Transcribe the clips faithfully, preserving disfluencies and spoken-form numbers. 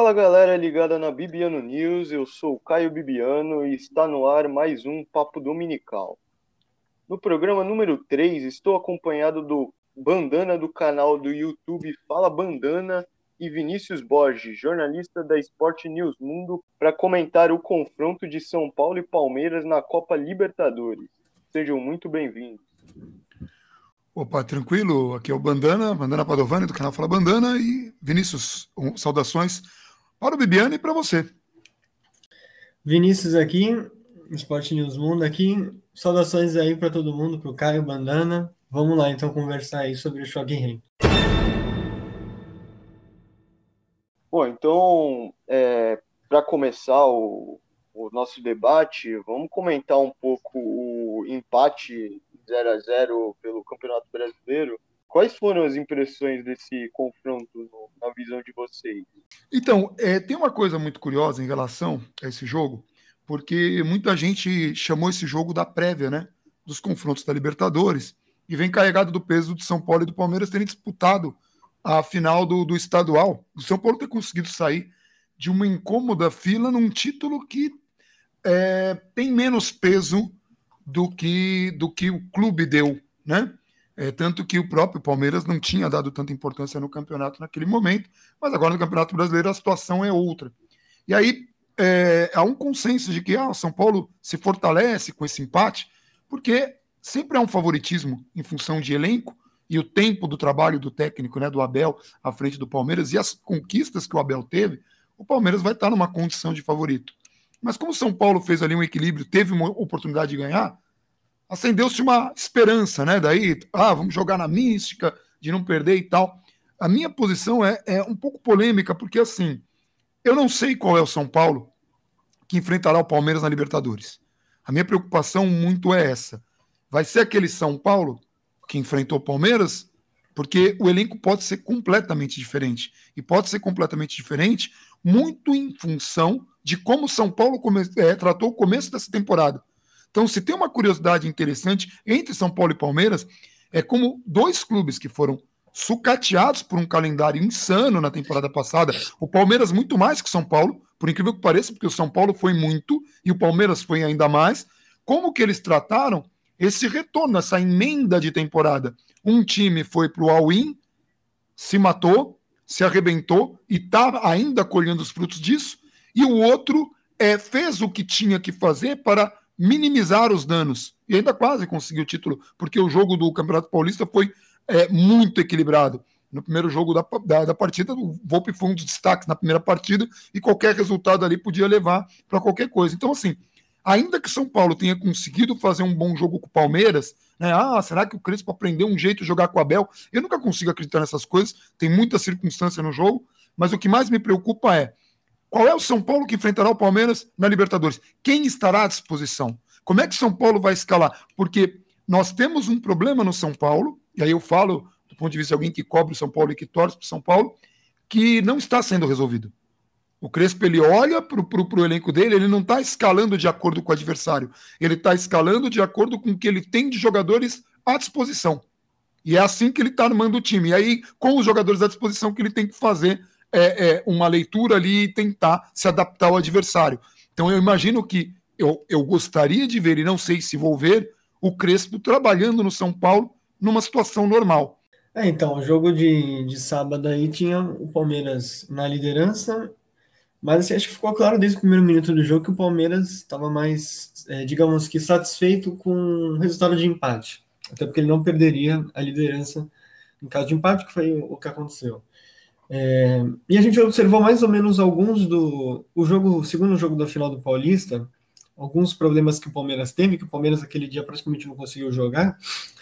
Fala galera ligada na Bibiano News, eu sou o Caio Bibiano e está no ar mais um Papo Dominical. No programa número três, estou acompanhado do Bandana do canal do YouTube Fala Bandana e Vinícius Borges, jornalista da Sport News Mundo, para comentar o confronto de São Paulo e Palmeiras na Copa Libertadores. Sejam muito bem-vindos. Opa, tranquilo? Aqui é o Bandana, Bandana Padovani, do canal Fala Bandana, e Vinícius, um, saudações para o Bibiano e para você. Vinícius aqui, Sport News Mundo aqui, saudações aí para todo mundo, para o Caio, Bandana. Vamos lá então conversar aí sobre o Choque Rei. Bom, então, é, para começar o, o nosso debate, vamos comentar um pouco o empate zero a zero pelo Campeonato Brasileiro. Quais foram as impressões desse confronto no, na visão de vocês? Então, é, tem uma coisa muito curiosa em relação a esse jogo, porque muita gente chamou esse jogo da prévia, né, dos confrontos da Libertadores, e vem carregado do peso de São Paulo e do Palmeiras terem disputado a final do, do estadual. O São Paulo ter conseguido sair de uma incômoda fila num título que é, tem menos peso do que, do que o clube deu, né? É, tanto que o próprio Palmeiras não tinha dado tanta importância no campeonato naquele momento, mas agora no Campeonato Brasileiro a situação é outra. E aí é, há um consenso de que ah, o São Paulo se fortalece com esse empate, porque sempre há um favoritismo em função de elenco e o tempo do trabalho do técnico, né, do Abel, à frente do Palmeiras, e as conquistas que o Abel teve, o Palmeiras vai estar numa condição de favorito. Mas como o São Paulo fez ali um equilíbrio, teve uma oportunidade de ganhar, acendeu-se uma esperança, né? Daí, ah, vamos jogar na mística, de não perder e tal. A minha posição é, é um pouco polêmica, porque assim, eu não sei qual é o São Paulo que enfrentará o Palmeiras na Libertadores. A minha preocupação muito é essa. Vai ser aquele São Paulo que enfrentou o Palmeiras? Porque o elenco pode ser completamente diferente. E pode ser completamente diferente muito em função de como o São Paulo come- é, tratou o começo dessa temporada. Então, se tem uma curiosidade interessante entre São Paulo e Palmeiras, é como dois clubes que foram sucateados por um calendário insano na temporada passada, o Palmeiras muito mais que o São Paulo, por incrível que pareça, porque o São Paulo foi muito e o Palmeiras foi ainda mais, como que eles trataram esse retorno, essa emenda de temporada. Um time foi para o all-in, se matou, se arrebentou e está ainda colhendo os frutos disso, e o outro é, fez o que tinha que fazer para minimizar os danos, e ainda quase conseguiu o título, porque o jogo do Campeonato Paulista foi é, muito equilibrado. No primeiro jogo da, da, da partida, o Volpi foi um dos destaques na primeira partida, e qualquer resultado ali podia levar para qualquer coisa. Então, assim, ainda que São Paulo tenha conseguido fazer um bom jogo com o Palmeiras, né? Ah, será que o Crespo aprendeu um jeito de jogar com o Abel? Eu nunca consigo acreditar nessas coisas, tem muita circunstância no jogo, mas o que mais me preocupa é qual é o São Paulo que enfrentará o Palmeiras na Libertadores? Quem estará à disposição? Como é que São Paulo vai escalar? Porque nós temos um problema no São Paulo, e aí eu falo do ponto de vista de alguém que cobre o São Paulo e que torce para o São Paulo, que não está sendo resolvido. O Crespo, ele olha para o elenco dele, ele não está escalando de acordo com o adversário, ele está escalando de acordo com o que ele tem de jogadores à disposição. E é assim que ele está armando o time. E aí, com os jogadores à disposição, que ele tem que fazer é, é, uma leitura ali e tentar se adaptar ao adversário. Então eu imagino que eu, eu gostaria de ver, e não sei se vou ver, o Crespo trabalhando no São Paulo numa situação normal. É, então, o jogo de, de sábado aí tinha o Palmeiras na liderança, mas assim, acho que ficou claro desde o primeiro minuto do jogo que o Palmeiras estava mais, é, digamos que, satisfeito com o resultado de empate. Até porque ele não perderia a liderança em caso de empate, que foi o que aconteceu. É, e a gente observou mais ou menos alguns do... O, jogo, o segundo jogo da final do Paulista, alguns problemas que o Palmeiras teve, que o Palmeiras aquele dia praticamente não conseguiu jogar,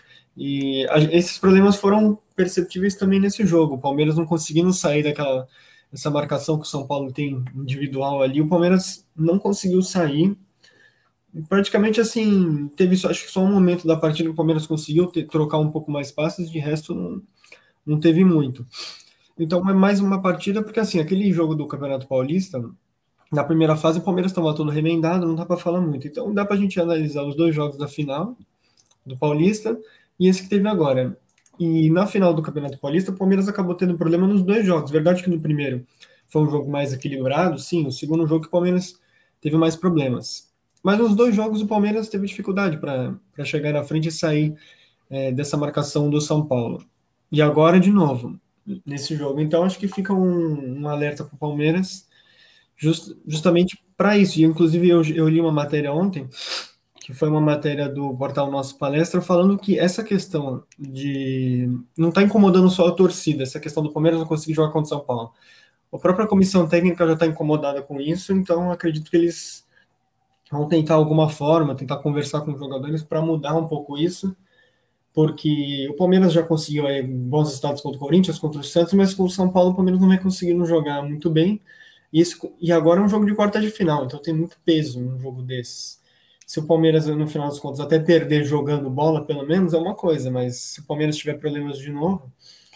e a, esses problemas foram perceptíveis também nesse jogo. O Palmeiras não conseguindo sair daquela essa marcação que o São Paulo tem individual ali, o Palmeiras não conseguiu sair. Praticamente assim, teve só, acho que só um momento da partida que o Palmeiras conseguiu ter, trocar um pouco mais passes, de resto não, não teve muito. Então é mais uma partida, porque assim, aquele jogo do Campeonato Paulista, na primeira fase o Palmeiras estava todo remendado, não dá para falar muito. Então dá para a gente analisar os dois jogos da final do Paulista e esse que teve agora. E na final do Campeonato Paulista, o Palmeiras acabou tendo problema nos dois jogos. Verdade que no primeiro foi um jogo mais equilibrado, sim, o segundo jogo que o Palmeiras teve mais problemas. Mas nos dois jogos o Palmeiras teve dificuldade para chegar na frente e sair é, dessa marcação do São Paulo. E agora, de novo, nesse jogo. Então, acho que fica um, um alerta para o Palmeiras, just, justamente para isso. E, inclusive, eu, eu li uma matéria ontem, que foi uma matéria do portal Nosso Palestra, falando que essa questão de... não está incomodando só a torcida, essa questão do Palmeiras não conseguir jogar contra o São Paulo. A própria comissão técnica já está incomodada com isso, então acredito que eles vão tentar alguma forma, tentar conversar com os jogadores para mudar um pouco isso, porque o Palmeiras já conseguiu aí, bons resultados contra o Corinthians, contra o Santos, mas com o São Paulo o Palmeiras não vem conseguindo jogar muito bem, e, isso, e agora é um jogo de quarta de final, então tem muito peso num jogo desses. Se o Palmeiras, no final dos contos, até perder jogando bola, pelo menos, é uma coisa, mas se o Palmeiras tiver problemas de novo,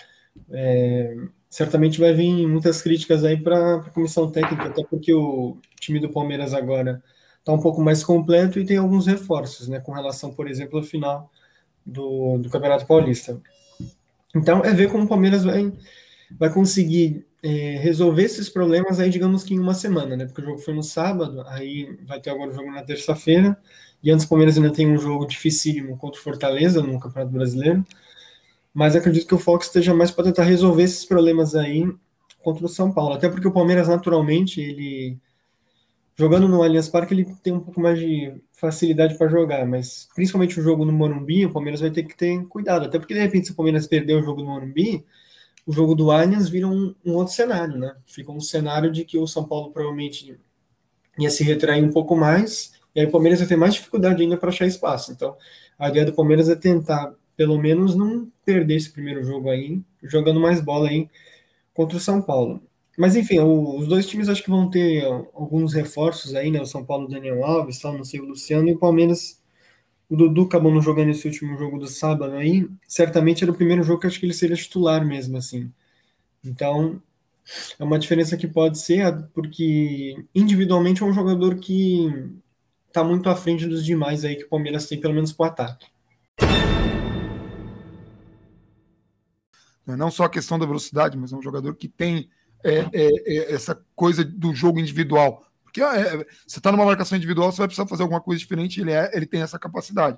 é, certamente vai vir muitas críticas aí para a comissão técnica, até porque o time do Palmeiras agora está um pouco mais completo e tem alguns reforços, né, com relação, por exemplo, ao final do, do Campeonato Paulista. Então, é ver como o Palmeiras vai, vai conseguir é, resolver esses problemas aí, digamos que em uma semana, né, porque o jogo foi no sábado, aí vai ter agora o jogo na terça-feira, e antes o Palmeiras ainda tem um jogo dificílimo contra o Fortaleza no Campeonato Brasileiro, mas acredito que o foco esteja mais para tentar resolver esses problemas aí contra o São Paulo. Até porque o Palmeiras, naturalmente, ele jogando no Allianz Parque, ele tem um pouco mais de facilidade para jogar, mas principalmente o jogo no Morumbi, o Palmeiras vai ter que ter cuidado. Até porque, de repente, se o Palmeiras perder o jogo no Morumbi, o jogo do Allianz vira um, um outro cenário, né? Fica um cenário de que o São Paulo provavelmente ia se retrair um pouco mais, e aí o Palmeiras vai ter mais dificuldade ainda para achar espaço. Então, a ideia do Palmeiras é tentar pelo menos não perder esse primeiro jogo aí, jogando mais bola aí contra o São Paulo. Mas enfim, o, os dois times acho que vão ter alguns reforços aí, né? O São Paulo, o Daniel Alves, tal, não sei, o Luciano, e o Palmeiras, o Dudu acabou não jogando esse último jogo do sábado aí, certamente era o primeiro jogo que acho que ele seria titular mesmo, assim. Então, é uma diferença que pode ser, porque individualmente é um jogador que tá muito à frente dos demais aí que o Palmeiras tem, pelo menos pro ataque. Não só a questão da velocidade, mas é um jogador que tem é, é, é, essa coisa do jogo individual. Porque é, você está numa marcação individual, você vai precisar fazer alguma coisa diferente, ele, é, ele tem essa capacidade.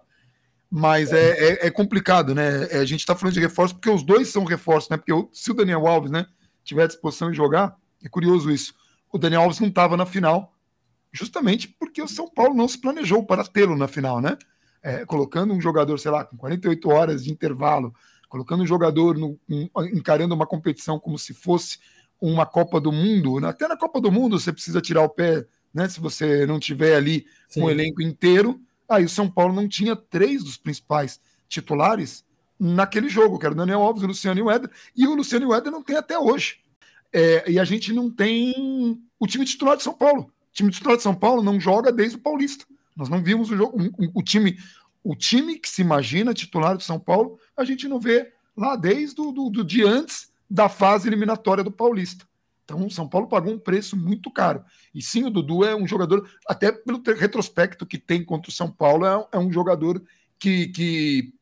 Mas é, é, é complicado, né? A gente está falando de reforço porque os dois são reforços, né? Porque se o Daniel Alves, né, tiver à disposição de jogar, é curioso isso. O Daniel Alves não estava na final, justamente porque o São Paulo não se planejou para tê-lo na final, né? É, colocando um jogador, sei lá, com quarenta e oito horas de intervalo, colocando um jogador no, um, encarando uma competição como se fosse uma Copa do Mundo. Até na Copa do Mundo você precisa tirar o pé, né? Se você não tiver ali Sim. com o elenco inteiro. Aí o São Paulo não tinha três dos principais titulares naquele jogo, que era o Daniel Alves, o Luciano e o Éder, e o Luciano e o Éder não tem até hoje. É, e a gente não tem o time titular de São Paulo. O time titular de São Paulo não joga desde o Paulista. Nós não vimos o jogo, o, o time, o time que se imagina titular de São Paulo, a gente não vê lá desde o do, do dia antes da fase eliminatória do Paulista. Então, o São Paulo pagou um preço muito caro. E sim, o Dudu é um jogador, até pelo retrospecto que tem contra o São Paulo, é, é um jogador que, que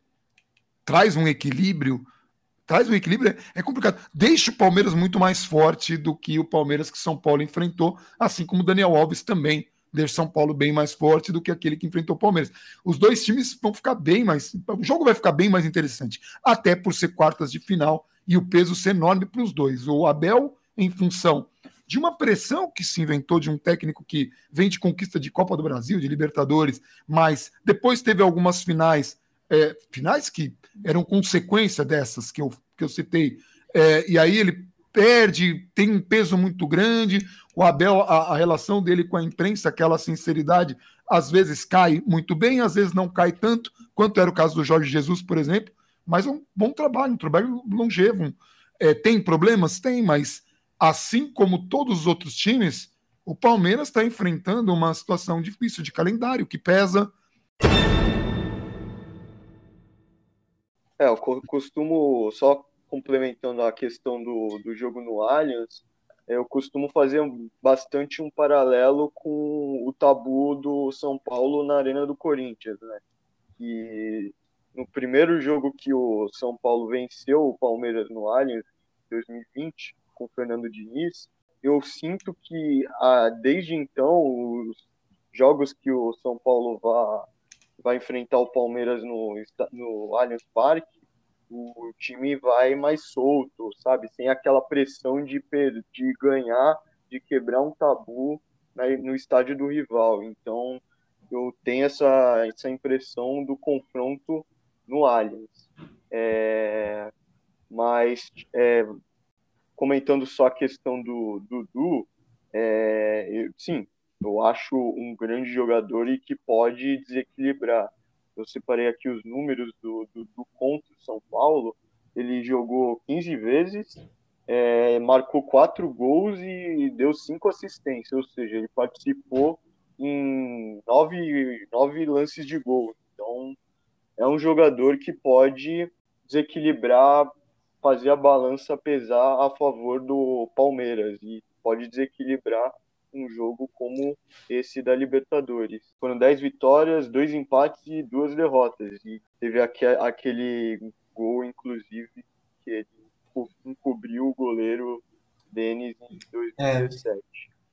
traz um equilíbrio. Traz um equilíbrio, é, é complicado. Deixa o Palmeiras muito mais forte do que o Palmeiras que São Paulo enfrentou, assim como o Daniel Alves também deixa São Paulo bem mais forte do que aquele que enfrentou o Palmeiras. Os dois times vão ficar bem mais. O jogo vai ficar bem mais interessante, até por ser quartas de final e o peso ser enorme para os dois. O Abel, em função de uma pressão que se inventou de um técnico que vem de conquista de Copa do Brasil, de Libertadores, mas depois teve algumas finais, é, finais que eram consequência dessas que eu, que eu citei, é, e aí ele perde, tem um peso muito grande, o Abel, a, a relação dele com a imprensa, aquela sinceridade, às vezes cai muito bem, às vezes não cai tanto, quanto era o caso do Jorge Jesus, por exemplo, mas é um bom trabalho, um trabalho longevo. É, tem problemas? Tem, mas assim como todos os outros times, o Palmeiras está enfrentando uma situação difícil de calendário, que pesa. É, eu costumo, só complementando a questão do, do jogo no Allianz, eu costumo fazer bastante um paralelo com o tabu do São Paulo na Arena do Corinthians, né? E no primeiro jogo que o São Paulo venceu o Palmeiras no Allianz, em dois mil e vinte, com o Fernando Diniz, eu sinto que ah, desde então, os jogos que o São Paulo vai, vai enfrentar o Palmeiras no, no Allianz Parque, o time vai mais solto, sabe? Sem aquela pressão de, de ganhar, de quebrar um tabu né, no estádio do rival. Então, eu tenho essa, essa impressão do confronto no Allianz. É, mas, é, comentando só a questão do Dudu, é, eu, sim, eu acho um grande jogador e que pode desequilibrar. Eu separei aqui os números do, do, do contra o São Paulo. Ele jogou quinze vezes, é, marcou quatro gols e deu cinco assistências, ou seja, ele participou em nove, nove lances de gol. Então, é um jogador que pode desequilibrar, fazer a balança pesar a favor do Palmeiras e pode desequilibrar um jogo como esse da Libertadores. Foram dez vitórias, dois empates e duas derrotas. E teve aquele gol, inclusive, que ele encobriu o goleiro Denis em dois mil e dezessete. É.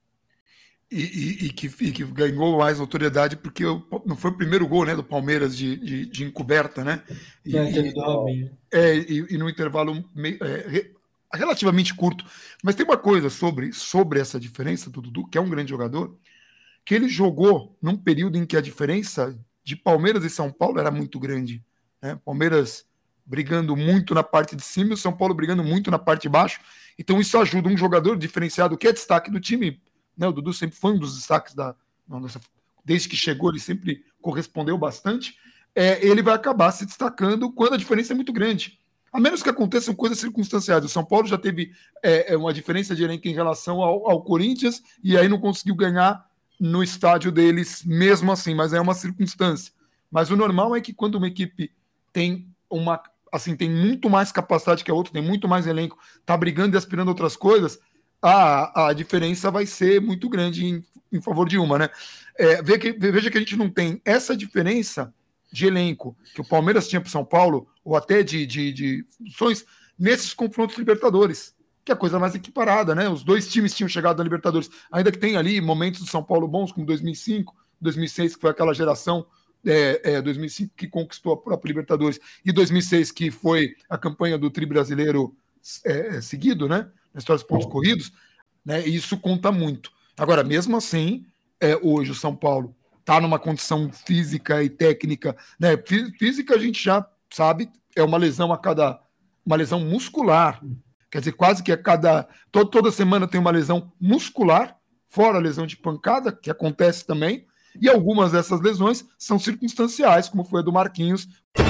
E, e, e, que, e que ganhou mais autoridade porque não foi o primeiro gol, né, do Palmeiras de, de, de encoberta, né? E, é, e, do é, e, e no intervalo meio, é, relativamente curto. Mas tem uma coisa sobre, sobre essa diferença do Dudu, que é um grande jogador, que ele jogou num período em que a diferença de Palmeiras e São Paulo era muito grande. Né? Palmeiras brigando muito na parte de cima e o São Paulo brigando muito na parte de baixo. Então isso ajuda um jogador diferenciado que é destaque do time. Né, o Dudu sempre foi um dos destaques da. Desde que chegou, ele sempre correspondeu bastante. É, ele vai acabar se destacando quando a diferença é muito grande. A menos que aconteçam coisas circunstanciais. O São Paulo já teve é, uma diferença de elenco em relação ao, ao Corinthians e aí não conseguiu ganhar no estádio deles mesmo assim, mas é uma circunstância. Mas o normal é que quando uma equipe tem uma. Assim, tem muito mais capacidade que a outra, tem muito mais elenco, está brigando e aspirando outras coisas. A, a diferença vai ser muito grande em, em favor de uma, né? É, veja, que, veja que a gente não tem essa diferença de elenco que o Palmeiras tinha para o São Paulo, ou até de, de, de funções, nesses confrontos Libertadores, que é a coisa mais equiparada, né? Os dois times tinham chegado na Libertadores, ainda que tem ali momentos do São Paulo bons, como dois mil e cinco, dois mil e seis, que foi aquela geração, é, é, dois mil e cinco que conquistou a própria Libertadores, e dois mil e seis, que foi a campanha do tri brasileiro é, seguido, né? Na história dos pontos corridos, né? E isso conta muito. Agora, mesmo assim, é, hoje o São Paulo está numa condição física e técnica, né? Física a gente já sabe, é uma lesão a cada, uma lesão muscular, quer dizer, quase que a cada, todo, toda semana tem uma lesão muscular, fora a lesão de pancada, que acontece também, e algumas dessas lesões são circunstanciais, como foi a do Marquinhos.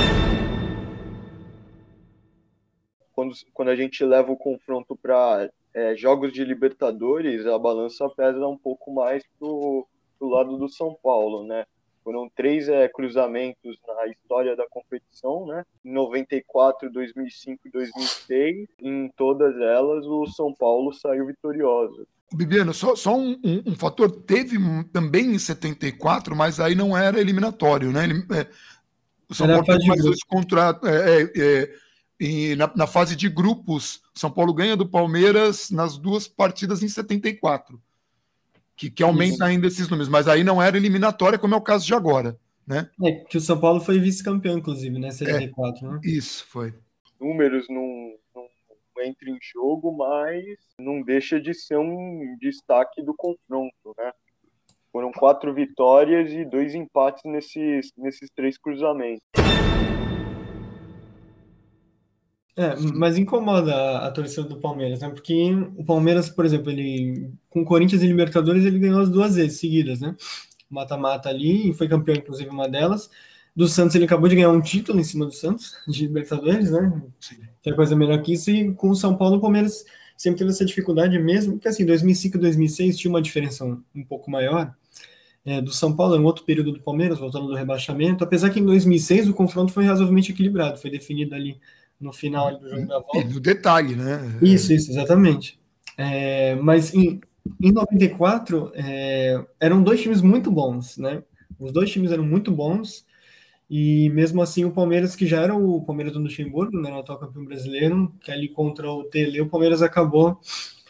Quando, quando a gente leva o confronto para é, jogos de Libertadores, a balança pesa um pouco mais pro, pro lado do São Paulo, né? Foram três é, cruzamentos na história da competição, né? Em noventa e quatro, dois mil e cinco e dois mil e seis, em todas elas o São Paulo saiu vitorioso. Bibiano, só, só um, um, um fator, teve também em setenta e quatro, mas aí não era eliminatório, né? Ele, é, o São era Paulo teve mais dois contratos. É, é, é, E na, na fase de grupos, São Paulo ganha do Palmeiras nas duas partidas em setenta e quatro, que, que aumenta Isso. ainda esses números, mas aí não era eliminatória, como é o caso de agora, né? É, que o São Paulo foi vice-campeão, inclusive, né? setenta e quatro, é, né? Isso, foi. Números não, não entram em jogo, mas não deixa de ser um destaque do confronto, né? Foram quatro vitórias e dois empates nesses, nesses três cruzamentos. É, mas incomoda a, a torcida do Palmeiras, né? Porque o Palmeiras, por exemplo, ele com Corinthians e Libertadores, ele ganhou as duas vezes seguidas, né? Mata-mata ali, e foi campeão, inclusive, uma delas. Do Santos, ele acabou de ganhar um título em cima do Santos, de Libertadores, né? Tem coisa melhor que isso. E com o São Paulo, o Palmeiras sempre teve essa dificuldade mesmo, porque assim, dois mil e cinco e dois mil e seis tinha uma diferença um, um pouco maior. É, do São Paulo, é um outro período do Palmeiras, voltando do rebaixamento, apesar que em dois mil e seis o confronto foi razoavelmente equilibrado, foi definido ali no final do jogo da volta. E no detalhe, né? Isso, isso, exatamente. É, mas em, em noventa e quatro, é, eram dois times muito bons, né? Os dois times eram muito bons, e mesmo assim o Palmeiras, que já era o Palmeiras do Luxemburgo, né, no atual campeão brasileiro, que ali contra o Tele, o Palmeiras acabou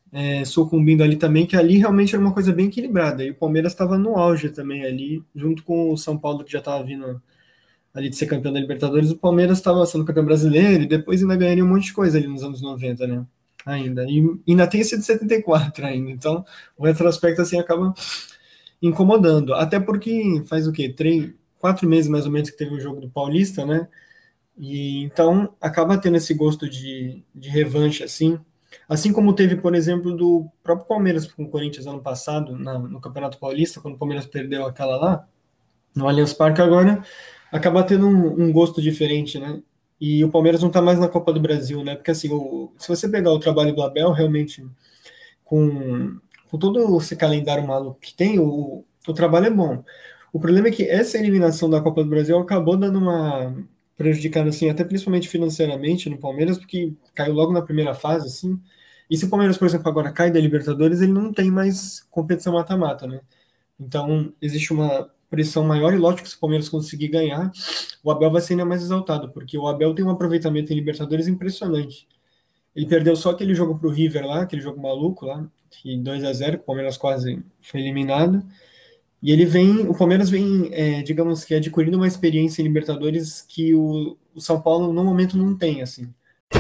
é, sucumbindo ali também, que ali realmente era uma coisa bem equilibrada. E o Palmeiras estava no auge também ali, junto com o São Paulo, que já estava vindo ali de ser campeão da Libertadores. O Palmeiras estava sendo campeão brasileiro e depois ainda ganharia um monte de coisa ali nos anos noventa, né? Ainda. E ainda tem esse de setenta e quatro ainda. Então, o retrospecto assim acaba incomodando. Até porque faz o quê? Três, quatro meses mais ou menos que teve o jogo do Paulista, né? E então acaba tendo esse gosto de, de revanche, assim. Assim como teve, por exemplo, do próprio Palmeiras com o Corinthians ano passado, na, no Campeonato Paulista, quando o Palmeiras perdeu aquela lá, no Allianz Parque, agora acaba tendo um, um gosto diferente, né? E o Palmeiras não tá mais na Copa do Brasil, né? Porque assim, o, se você pegar o trabalho do Abel, realmente, com, com todo esse calendário maluco que tem, o, o trabalho é bom. O problema é que essa eliminação da Copa do Brasil acabou dando uma prejudicada, assim, até principalmente financeiramente no Palmeiras, porque caiu logo na primeira fase, assim. E se o Palmeiras, por exemplo, agora cai da Libertadores, ele não tem mais competição mata-mata, né? Então, existe uma pressão maior, e lógico que se o Palmeiras conseguir ganhar, o Abel vai ser ainda mais exaltado, porque o Abel tem um aproveitamento em Libertadores impressionante. Ele perdeu só aquele jogo pro River lá, aquele jogo maluco lá, que dois a zero, o Palmeiras quase foi eliminado. E ele vem, o Palmeiras vem, é, digamos que adquirindo uma experiência em Libertadores que o, o São Paulo no momento não tem, assim.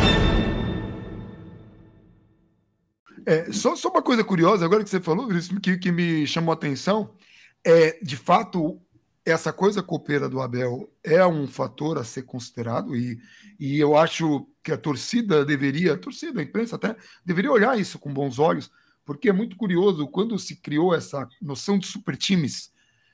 É, só, só uma coisa curiosa, agora que você falou, isso que, que me chamou a atenção, é, de fato, essa coisa copeira do Abel é um fator a ser considerado, e, e eu acho que a torcida deveria, a torcida, a imprensa até, deveria olhar isso com bons olhos, porque é muito curioso, quando se criou essa noção de super times,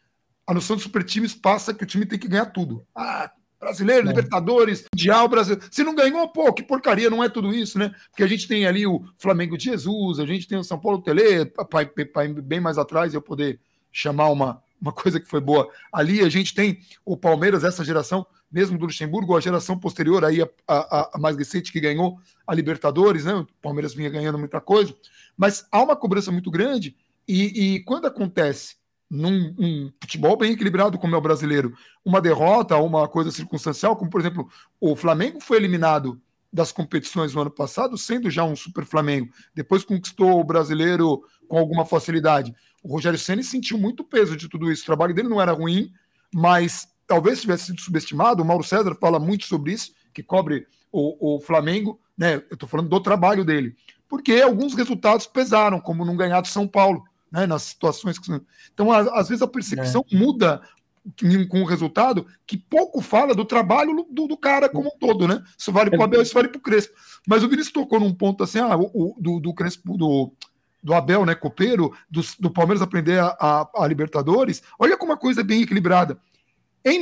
a noção de super times passa que o time tem que ganhar tudo. Ah, brasileiro, é. Libertadores, Mundial, Brasil. Se não ganhou, pô, que porcaria, não é tudo isso, né? Porque a gente tem ali o Flamengo de Jesus, a gente tem o São Paulo Tele, para bem mais atrás eu poder chamar uma, uma coisa que foi boa. Ali a gente tem o Palmeiras, essa geração, mesmo do Luxemburgo, a geração posterior aí, a, a, a mais recente que ganhou a Libertadores, né? O Palmeiras vinha ganhando muita coisa, mas há uma cobrança muito grande e, e quando acontece num um futebol bem equilibrado como é o brasileiro, uma derrota, uma coisa circunstancial, como por exemplo, o Flamengo foi eliminado das competições no ano passado, sendo já um super Flamengo, depois conquistou o brasileiro com alguma facilidade. O Rogério Ceni sentiu muito peso de tudo isso, o trabalho dele não era ruim, mas talvez tivesse sido subestimado. O Mauro César fala muito sobre isso, que cobre o, o Flamengo, né? Eu estou falando do trabalho dele, porque alguns resultados pesaram, como não ganhar do São Paulo, né, nas situações que... Então, às vezes a percepção é. muda com o resultado, que pouco fala do trabalho do, do cara como um todo, né? Isso vale para o Abel, isso vale para o Crespo. Mas o Vinícius tocou num ponto assim, ah, o, o, do, do Crespo, do, do Abel, né, copeiro, do, do Palmeiras aprender a, a, a Libertadores. Olha como a coisa é bem equilibrada. Em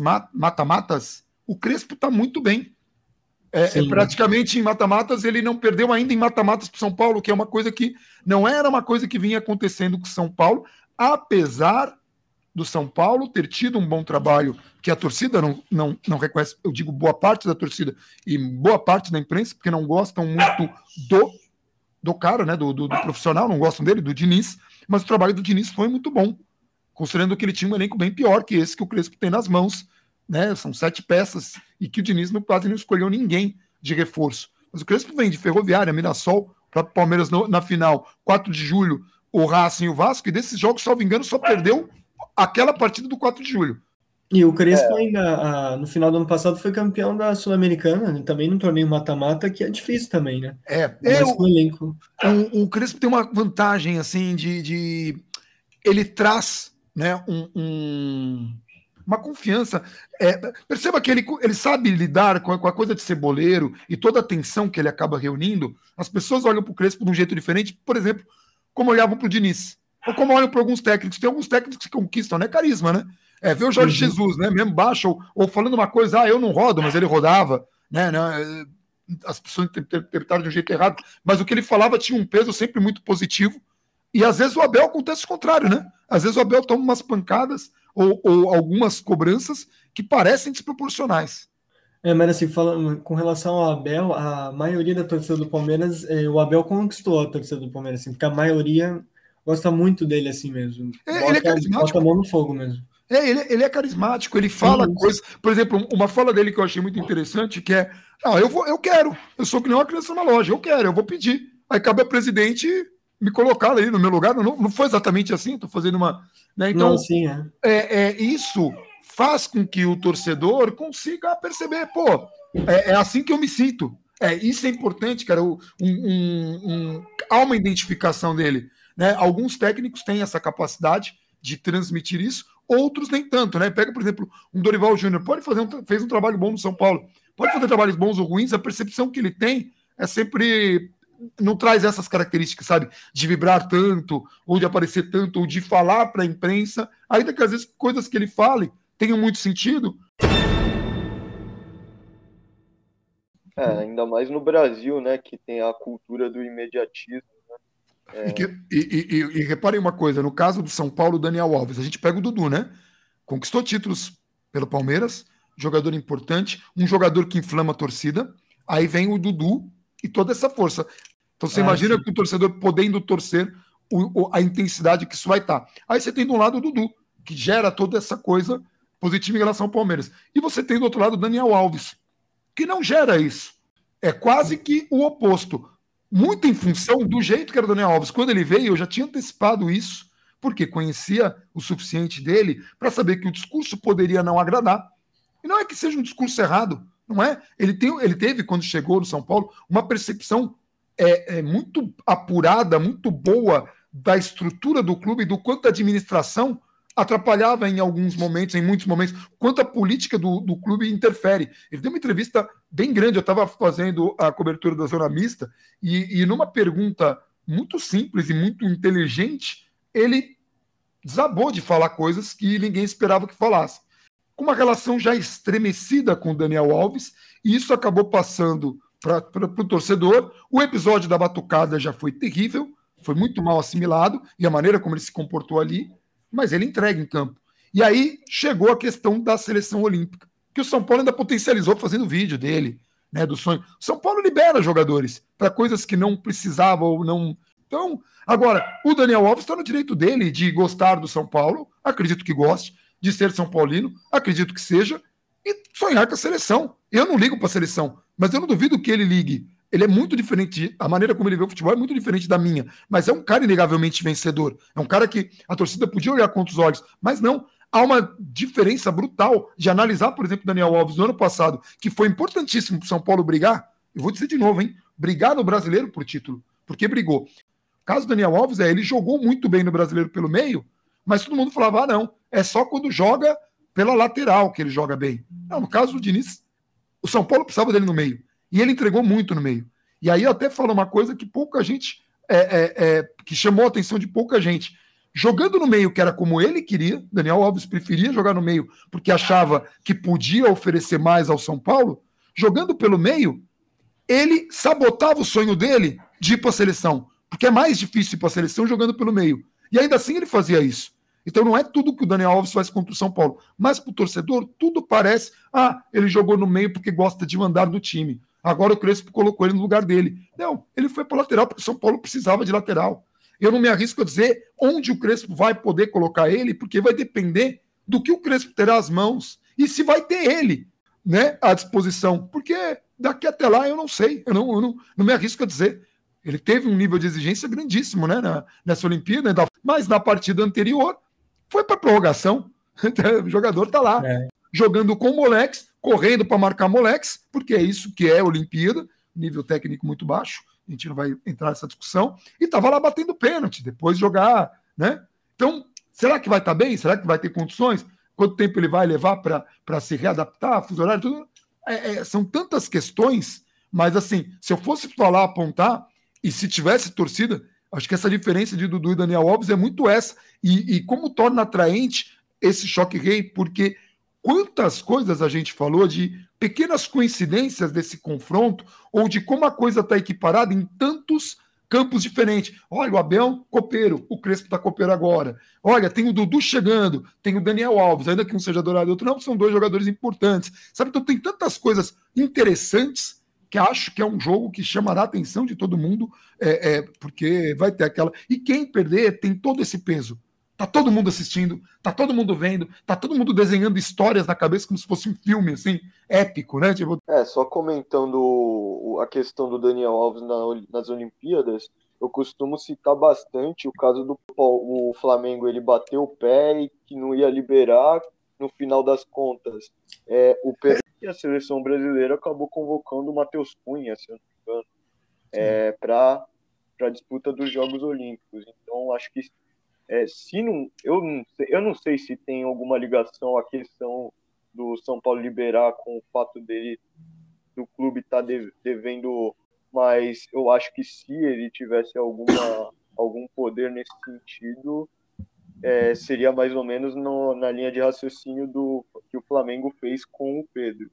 mata-matas, o Crespo está muito bem. É, é, praticamente em mata-matas, ele não perdeu ainda em mata-matas para o São Paulo, que é uma coisa que não era uma coisa que vinha acontecendo com o São Paulo, apesar do São Paulo ter tido um bom trabalho, que a torcida não, não, não reconhece, eu digo boa parte da torcida e boa parte da imprensa, porque não gostam muito do, do cara, né, do, do, do profissional, não gostam dele, do Diniz, mas o trabalho do Diniz foi muito bom, considerando que ele tinha um elenco bem pior que esse que o Crespo tem nas mãos. Né, são sete peças e que o Diniz no quase não escolheu ninguém de reforço. Mas o Crespo vem de Ferroviária, Mirassol, para Palmeiras no, na final, quatro de julho, o Racing e o Vasco, e desses jogos, salvo engano, só perdeu aquela partida do quatro de julho. E o Crespo é. ainda, a, no final do ano passado, foi campeão da Sul-Americana, também no torneio mata-mata, que é difícil também, né? É, é o, elenco. O, o Crespo tem uma vantagem, assim, de... de ele traz, né, um... um... uma confiança. É, perceba que ele, ele sabe lidar com a, com a coisa de ceboleiro e toda a tensão que ele acaba reunindo. As pessoas olham para o Crespo de um jeito diferente, por exemplo, como olhavam para o Diniz, ou como olham para alguns técnicos. Tem alguns técnicos que conquistam, né? Carisma, né? É, ver o Jorge uhum. Jesus, né? Mesmo baixo, ou, ou falando uma coisa, ah, eu não rodo, mas ele rodava, né? né? As pessoas interpretaram de um jeito errado, mas o que ele falava tinha um peso sempre muito positivo. E às vezes o Abel acontece o contrário, né? Às vezes o Abel toma umas pancadas ou, ou algumas cobranças que parecem desproporcionais. É, mas assim, falando com relação ao Abel, a maioria da torcida do Palmeiras, é, o Abel conquistou a torcida do Palmeiras, assim, porque a maioria gosta muito dele assim mesmo. É, bota, ele é carismático. Bota a mão no fogo mesmo. É, ele, ele é carismático, ele fala Sim. coisas. Por exemplo, uma fala dele que eu achei muito interessante, que é, ah, eu, vou, eu quero, eu sou que nem uma criança na loja, eu quero, eu vou pedir. aí cabe ao presidente me colocar ali no meu lugar. Não, não foi exatamente assim, estou fazendo uma... Né? Então, não, sim, é. É, é, isso faz com que o torcedor consiga perceber, pô, é, é assim que eu me sinto. É, isso é importante, cara. Um, um, um, há uma identificação dele. Né? Alguns técnicos têm essa capacidade de transmitir isso, outros nem tanto. Né? Pega, por exemplo, um Dorival Júnior, pode fazer um, fez um trabalho bom no São Paulo, pode fazer trabalhos bons ou ruins, a percepção que ele tem é sempre... não traz essas características, sabe? De vibrar tanto, ou de aparecer tanto, ou de falar para a imprensa, ainda que às vezes coisas que ele fale tenham muito sentido. É, ainda mais no Brasil, né, que tem a cultura do imediatismo. Né? É... E, que, e, e, e, e reparem uma coisa, no caso do São Paulo, Daniel Alves, a gente pega o Dudu, né? Conquistou títulos pelo Palmeiras, jogador importante, um jogador que inflama a torcida, aí vem o Dudu e toda essa força. Então você ah, imagina sim. que o torcedor podendo torcer o, o, a intensidade que isso vai estar. Aí você tem do lado o Dudu, que gera toda essa coisa positiva em relação ao Palmeiras. E você tem do outro lado o Daniel Alves, que não gera isso. É quase que o oposto. Muito em função do jeito que era o Daniel Alves. Quando ele veio, eu já tinha antecipado isso, porque conhecia o suficiente dele para saber que o discurso poderia não agradar. E não é que seja um discurso errado, não é? Ele, tem, ele teve, quando chegou no São Paulo, uma percepção É, é muito apurada, muito boa da estrutura do clube, do quanto a administração atrapalhava em alguns momentos, em muitos momentos, quanto a política do, do clube interfere. Ele deu uma entrevista bem grande, eu estava fazendo a cobertura da Zona Mista, e, e numa pergunta muito simples e muito inteligente, ele desabou de falar coisas que ninguém esperava que falasse. Com uma relação já estremecida com o Daniel Alves, e isso acabou passando para o torcedor. O episódio da batucada já foi terrível, foi muito mal assimilado, e a maneira como ele se comportou ali, mas ele entrega em campo. E aí chegou a questão da seleção olímpica, que o São Paulo ainda potencializou fazendo vídeo dele, né, do sonho. O São Paulo libera jogadores para coisas que não precisava ou não... Então, agora, o Daniel Alves está no direito dele de gostar do São Paulo, acredito que goste, de ser São Paulino, acredito que seja, e sonhar com a seleção. Eu não ligo para a seleção, mas eu não duvido que ele ligue. Ele é muito diferente, a maneira como ele vê o futebol é muito diferente da minha, mas é um cara inegavelmente vencedor. É um cara que a torcida podia olhar com os olhos, mas não. Há uma diferença brutal de analisar, por exemplo, o Daniel Alves no ano passado, que foi importantíssimo para o São Paulo brigar. Eu vou dizer de novo, hein? Brigar no Brasileiro por título, porque brigou. O caso do Daniel Alves é, ele jogou muito bem no Brasileiro pelo meio, mas todo mundo falava, ah, não, é só quando joga pela lateral que ele joga bem. Não, no caso do Diniz, o São Paulo precisava dele no meio. E ele entregou muito no meio. E aí eu até falo uma coisa que pouca gente, é, é, é, que chamou a atenção de pouca gente. Jogando no meio, que era como ele queria, Daniel Alves preferia jogar no meio, porque achava que podia oferecer mais ao São Paulo. Jogando pelo meio, ele sabotava o sonho dele de ir para a seleção, porque é mais difícil ir para a seleção jogando pelo meio. E ainda assim ele fazia isso. Então não é tudo que o Daniel Alves faz contra o São Paulo, mas para o torcedor tudo parece, ah, ele jogou no meio porque gosta de mandar do time. Agora o Crespo colocou ele no lugar dele. Não, ele foi para a lateral porque o São Paulo precisava de lateral. Eu não me arrisco a dizer onde o Crespo vai poder colocar ele, porque vai depender do que o Crespo terá às mãos e se vai ter ele, né, à disposição. Porque daqui até lá eu não sei, eu não, eu não, não me arrisco a dizer. Ele teve um nível de exigência grandíssimo, né, na, nessa Olimpíada, mas na partida anterior foi para prorrogação. O jogador está lá, é. jogando com moleques, correndo para marcar moleques, porque é isso que é a Olimpíada, nível técnico muito baixo, a gente não vai entrar nessa discussão, e estava lá batendo pênalti, depois de jogar, né? Então, será que vai estar tá bem? Será que vai ter condições? Quanto tempo ele vai levar para se readaptar, fuso horário, tudo? É, é, são tantas questões, mas assim, se eu fosse falar, apontar, e se tivesse torcida, acho que essa diferença de Dudu e Daniel Alves é muito essa. E, e como torna atraente esse choque rei, porque quantas coisas a gente falou de pequenas coincidências desse confronto, ou de como a coisa está equiparada em tantos campos diferentes. Olha, o Abel, copeiro, o Crespo está copeiro agora. Olha, tem o Dudu chegando, tem o Daniel Alves, ainda que um seja dourado e outro não, são dois jogadores importantes. Sabe, então tem tantas coisas interessantes que acho que é um jogo que chamará a atenção de todo mundo, é, é, porque vai ter aquela... E quem perder tem todo esse peso. Tá todo mundo assistindo, tá todo mundo vendo, tá todo mundo desenhando histórias na cabeça como se fosse um filme, assim, épico, né? Tipo... É, só comentando a questão do Daniel Alves na, nas Olimpíadas, eu costumo citar bastante o caso do o Flamengo, ele bateu o pé e que não ia liberar, no final das contas. É, o Pedro e a seleção brasileira acabou convocando o Matheus Cunha, se eu não me engano, é, para a disputa dos Jogos Olímpicos. Então, acho que É, se não, eu, não sei, eu não sei se tem alguma ligação à questão do São Paulo liberar com o fato dele do clube estar tá devendo, mas eu acho que se ele tivesse alguma, algum poder nesse sentido, é, seria mais ou menos no, na linha de raciocínio do que o Flamengo fez com o Pedro.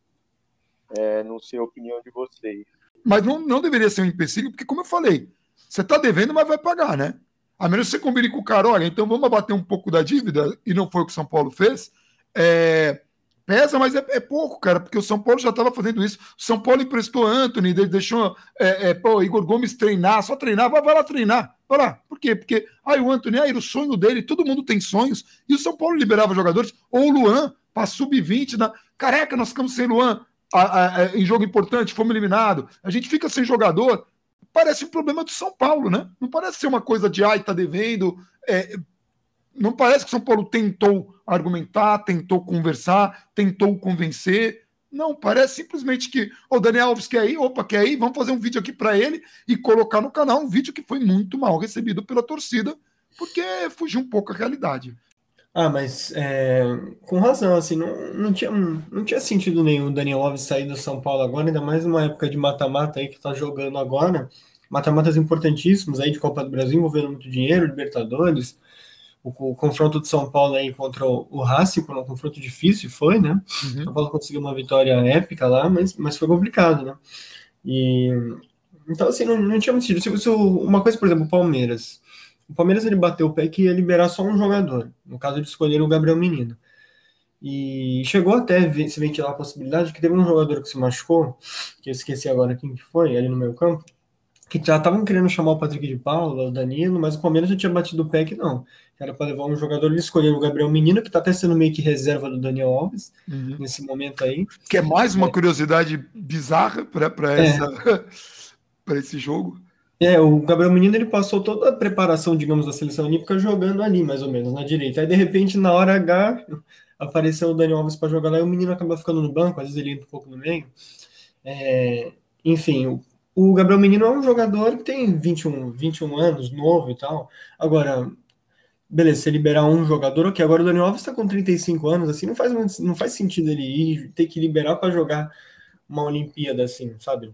É, não sei a opinião de vocês. Mas não, não deveria ser um empecilho, porque como eu falei, você está devendo, mas vai pagar, né? A menos que você combine com o cara, olha, então vamos abater um pouco da dívida, e não foi o que o São Paulo fez, é, pesa, mas é, é pouco, cara, porque o São Paulo já estava fazendo isso. O São Paulo emprestou Antony, deixou é, é, pô, Igor Gomes treinar, só treinar, vai, vai lá treinar. Vai lá. Por quê? Porque aí o Antony, aí, o sonho dele, todo mundo tem sonhos, e o São Paulo liberava jogadores, ou o Luan, para sub vinte, na... careca, nós ficamos sem Luan a, a, a, em jogo importante, fomos eliminados, a gente fica sem jogador. Parece um problema do São Paulo, né? Não parece ser uma coisa de, ai, tá devendo. É, não parece que o São Paulo tentou argumentar, tentou conversar, tentou convencer. Não, parece simplesmente que o Daniel Alves quer ir, opa, quer ir, vamos fazer um vídeo aqui para ele e colocar no canal um vídeo que foi muito mal recebido pela torcida, porque fugiu um pouco a realidade. Ah, mas é, com razão, assim, não, não, tinha, não tinha sentido nenhum o Daniel Alves sair do São Paulo agora, ainda mais numa época de mata-mata aí que tá jogando agora, mata-matas importantíssimos aí de Copa do Brasil, envolvendo muito dinheiro, Libertadores, o, o confronto de São Paulo aí contra o, o Racing, um confronto difícil, foi, né? Uhum. São Paulo conseguiu uma vitória épica lá, mas, mas foi complicado, né? E, então, assim, não, não tinha muito sentido. Se, se, uma coisa, por exemplo, o Palmeiras... O Palmeiras ele bateu o pé que ia liberar só um jogador, no caso de escolher o Gabriel Menino. E chegou até a se ventilar a possibilidade que teve um jogador que se machucou, que eu esqueci agora quem que foi, ali no meio campo, que já estavam querendo chamar o Patrick de Paula, o Danilo, mas o Palmeiras já tinha batido o pé que não. Que era para levar um jogador, ele escolheu o Gabriel Menino, que está até sendo meio que reserva do Daniel Alves, uhum. nesse momento aí. Que é mais uma é. curiosidade bizarra para essa... É. para esse jogo. É, o Gabriel Menino ele passou toda a preparação, digamos, da seleção olímpica jogando ali, mais ou menos, na direita. Aí, de repente, na hora H, apareceu o Daniel Alves para jogar lá e o menino acaba ficando no banco, às vezes ele entra um pouco no meio. É, enfim, o, o Gabriel Menino é um jogador que tem vinte e um, vinte e um anos, novo e tal. Agora, beleza, se liberar um jogador, ok. Agora o Daniel Alves está com trinta e cinco anos, assim, não faz, não faz sentido ele ir, ter que liberar para jogar uma Olimpíada, assim, sabe?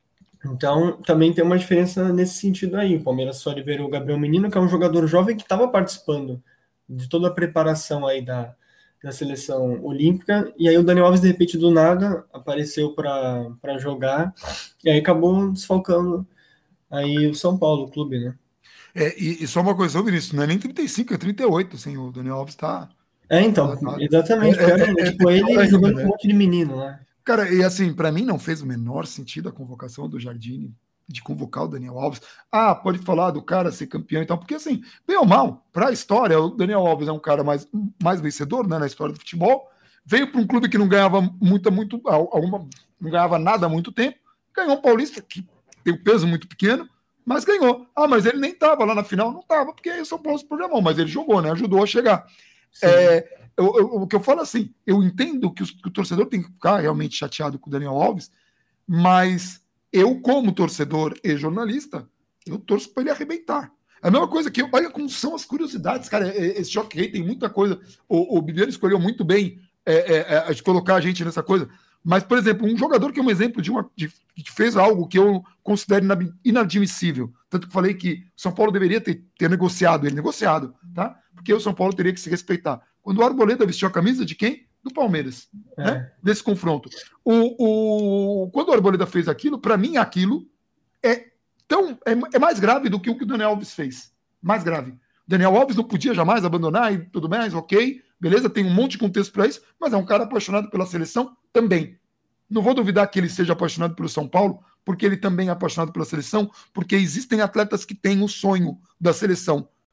Então, também tem uma diferença nesse sentido aí. O Palmeiras só liberou o Gabriel Menino, que é um jogador jovem que estava participando de toda a preparação aí da, da seleção olímpica, e aí o Daniel Alves, de repente, do nada, apareceu para jogar, e aí acabou desfalcando aí o São Paulo, o clube, né? É, e, e só uma coisa sobre isso, não é nem trinta e cinco, é trinta e oito, assim, o Daniel Alves está... É, então, tá, exatamente, é, pior, é, é, tipo, é, ele é, jogando com um monte de menino, né? Cara, e assim, para mim não fez o menor sentido a convocação do Jardine, de convocar o Daniel Alves. Ah, pode falar do cara ser campeão e tal, porque assim, bem ou mal, para a história, o Daniel Alves é um cara mais, mais vencedor, né, na história do futebol, veio para um clube que não ganhava muita, muito, alguma, não ganhava nada há muito tempo, ganhou um Paulista, que tem um peso muito pequeno, mas ganhou. Ah, mas ele nem estava lá na final, não estava, porque aí o São Paulo se programou, mas ele jogou, né, ajudou a chegar. É, eu, eu, o que eu falo assim, eu entendo que, os, que o torcedor tem que ficar realmente chateado com o Daniel Alves, mas eu, como torcedor e jornalista, eu torço para ele arrebentar. É a mesma coisa que, olha como são as curiosidades, cara, esse choque tem muita coisa, o, o Bibiano escolheu muito bem é, é, é, de colocar a gente nessa coisa, mas, por exemplo, um jogador que é um exemplo de uma de, que fez algo que eu considero inadmissível, tanto que falei que o São Paulo deveria ter, ter negociado ele, negociado, tá? Porque o São Paulo teria que se respeitar. Quando o Arboleda vestiu a camisa de quem? Do Palmeiras, é. né? Desse confronto. O, o, quando o Arboleda fez aquilo, para mim aquilo é, tão, é, é mais grave do que o que o Daniel Alves fez. Mais grave. O Daniel Alves não podia jamais abandonar e tudo mais, ok, beleza, tem um monte de contexto para isso, mas é um cara apaixonado pela seleção também. Não vou duvidar que ele seja apaixonado pelo São Paulo, porque ele também é apaixonado pela seleção, porque existem atletas que têm o sonho da seleção.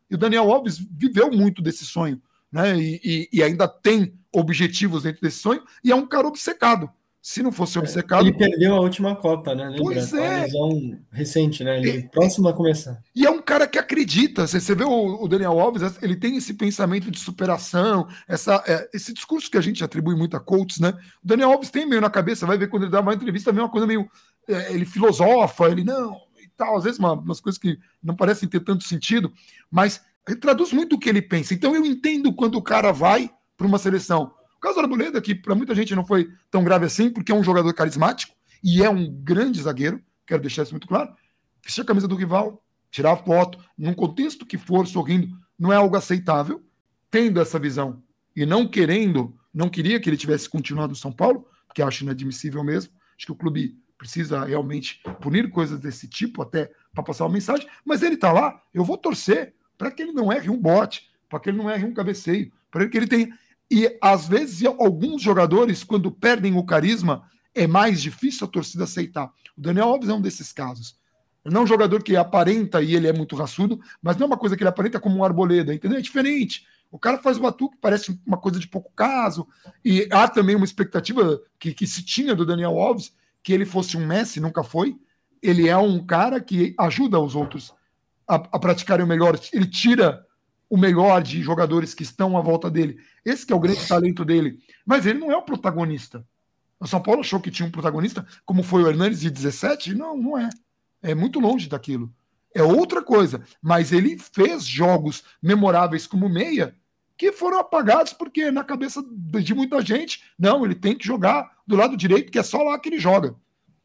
E o Daniel Alves viveu muito desse sonho, né? E, e, e ainda tem objetivos dentro desse sonho, e é um cara obcecado. Se não fosse obcecado... Ele perdeu a última Copa, né? Lembra? Pois é. Uma lesão recente, né? Ele é próximo a começar. E é um cara que acredita. Você, você vê o, o Daniel Alves, ele tem esse pensamento de superação, essa, é, esse discurso que a gente atribui muito a coaches, né? O Daniel Alves tem meio na cabeça, vai ver quando ele dá uma entrevista, vem uma coisa meio... É, ele filosofa, ele não... e tal, às vezes uma, umas coisas que não parecem ter tanto sentido, mas ele traduz muito o que ele pensa. Então eu entendo quando o cara vai para uma seleção. O caso do Arboleda, que para muita gente não foi tão grave assim, porque é um jogador carismático e é um grande zagueiro, quero deixar isso muito claro. Vestir a camisa do rival, tirar a foto, num contexto que for, sorrindo, não é algo aceitável. Tendo essa visão e não querendo, não queria que ele tivesse continuado no São Paulo, porque acho inadmissível mesmo. Acho que o clube precisa realmente punir coisas desse tipo, até para passar uma mensagem, mas ele está lá, eu vou torcer para que ele não erre um bote, para que ele não erre um cabeceio, para que ele tenha... E, às vezes, alguns jogadores, quando perdem o carisma, é mais difícil a torcida aceitar. O Daniel Alves é um desses casos. Ele não é um jogador que aparenta e ele é muito raçudo, mas não é uma coisa que ele aparenta como um Arboleda, entendeu? É diferente. O cara faz o batuque, parece uma coisa de pouco caso, e há também uma expectativa que, que se tinha do Daniel Alves, que ele fosse um Messi, nunca foi. Ele é um cara que ajuda os outros a, a praticarem o melhor, ele tira o melhor de jogadores que estão à volta dele. Esse que é o grande talento dele. Mas ele não é o protagonista. O São Paulo achou que tinha um protagonista, como foi o Hernanes de dezessete? Não, não é. É muito longe daquilo. É outra coisa. Mas ele fez jogos memoráveis como meia que foram apagados porque na cabeça de muita gente, não, ele tem que jogar do lado direito, que é só lá que ele joga.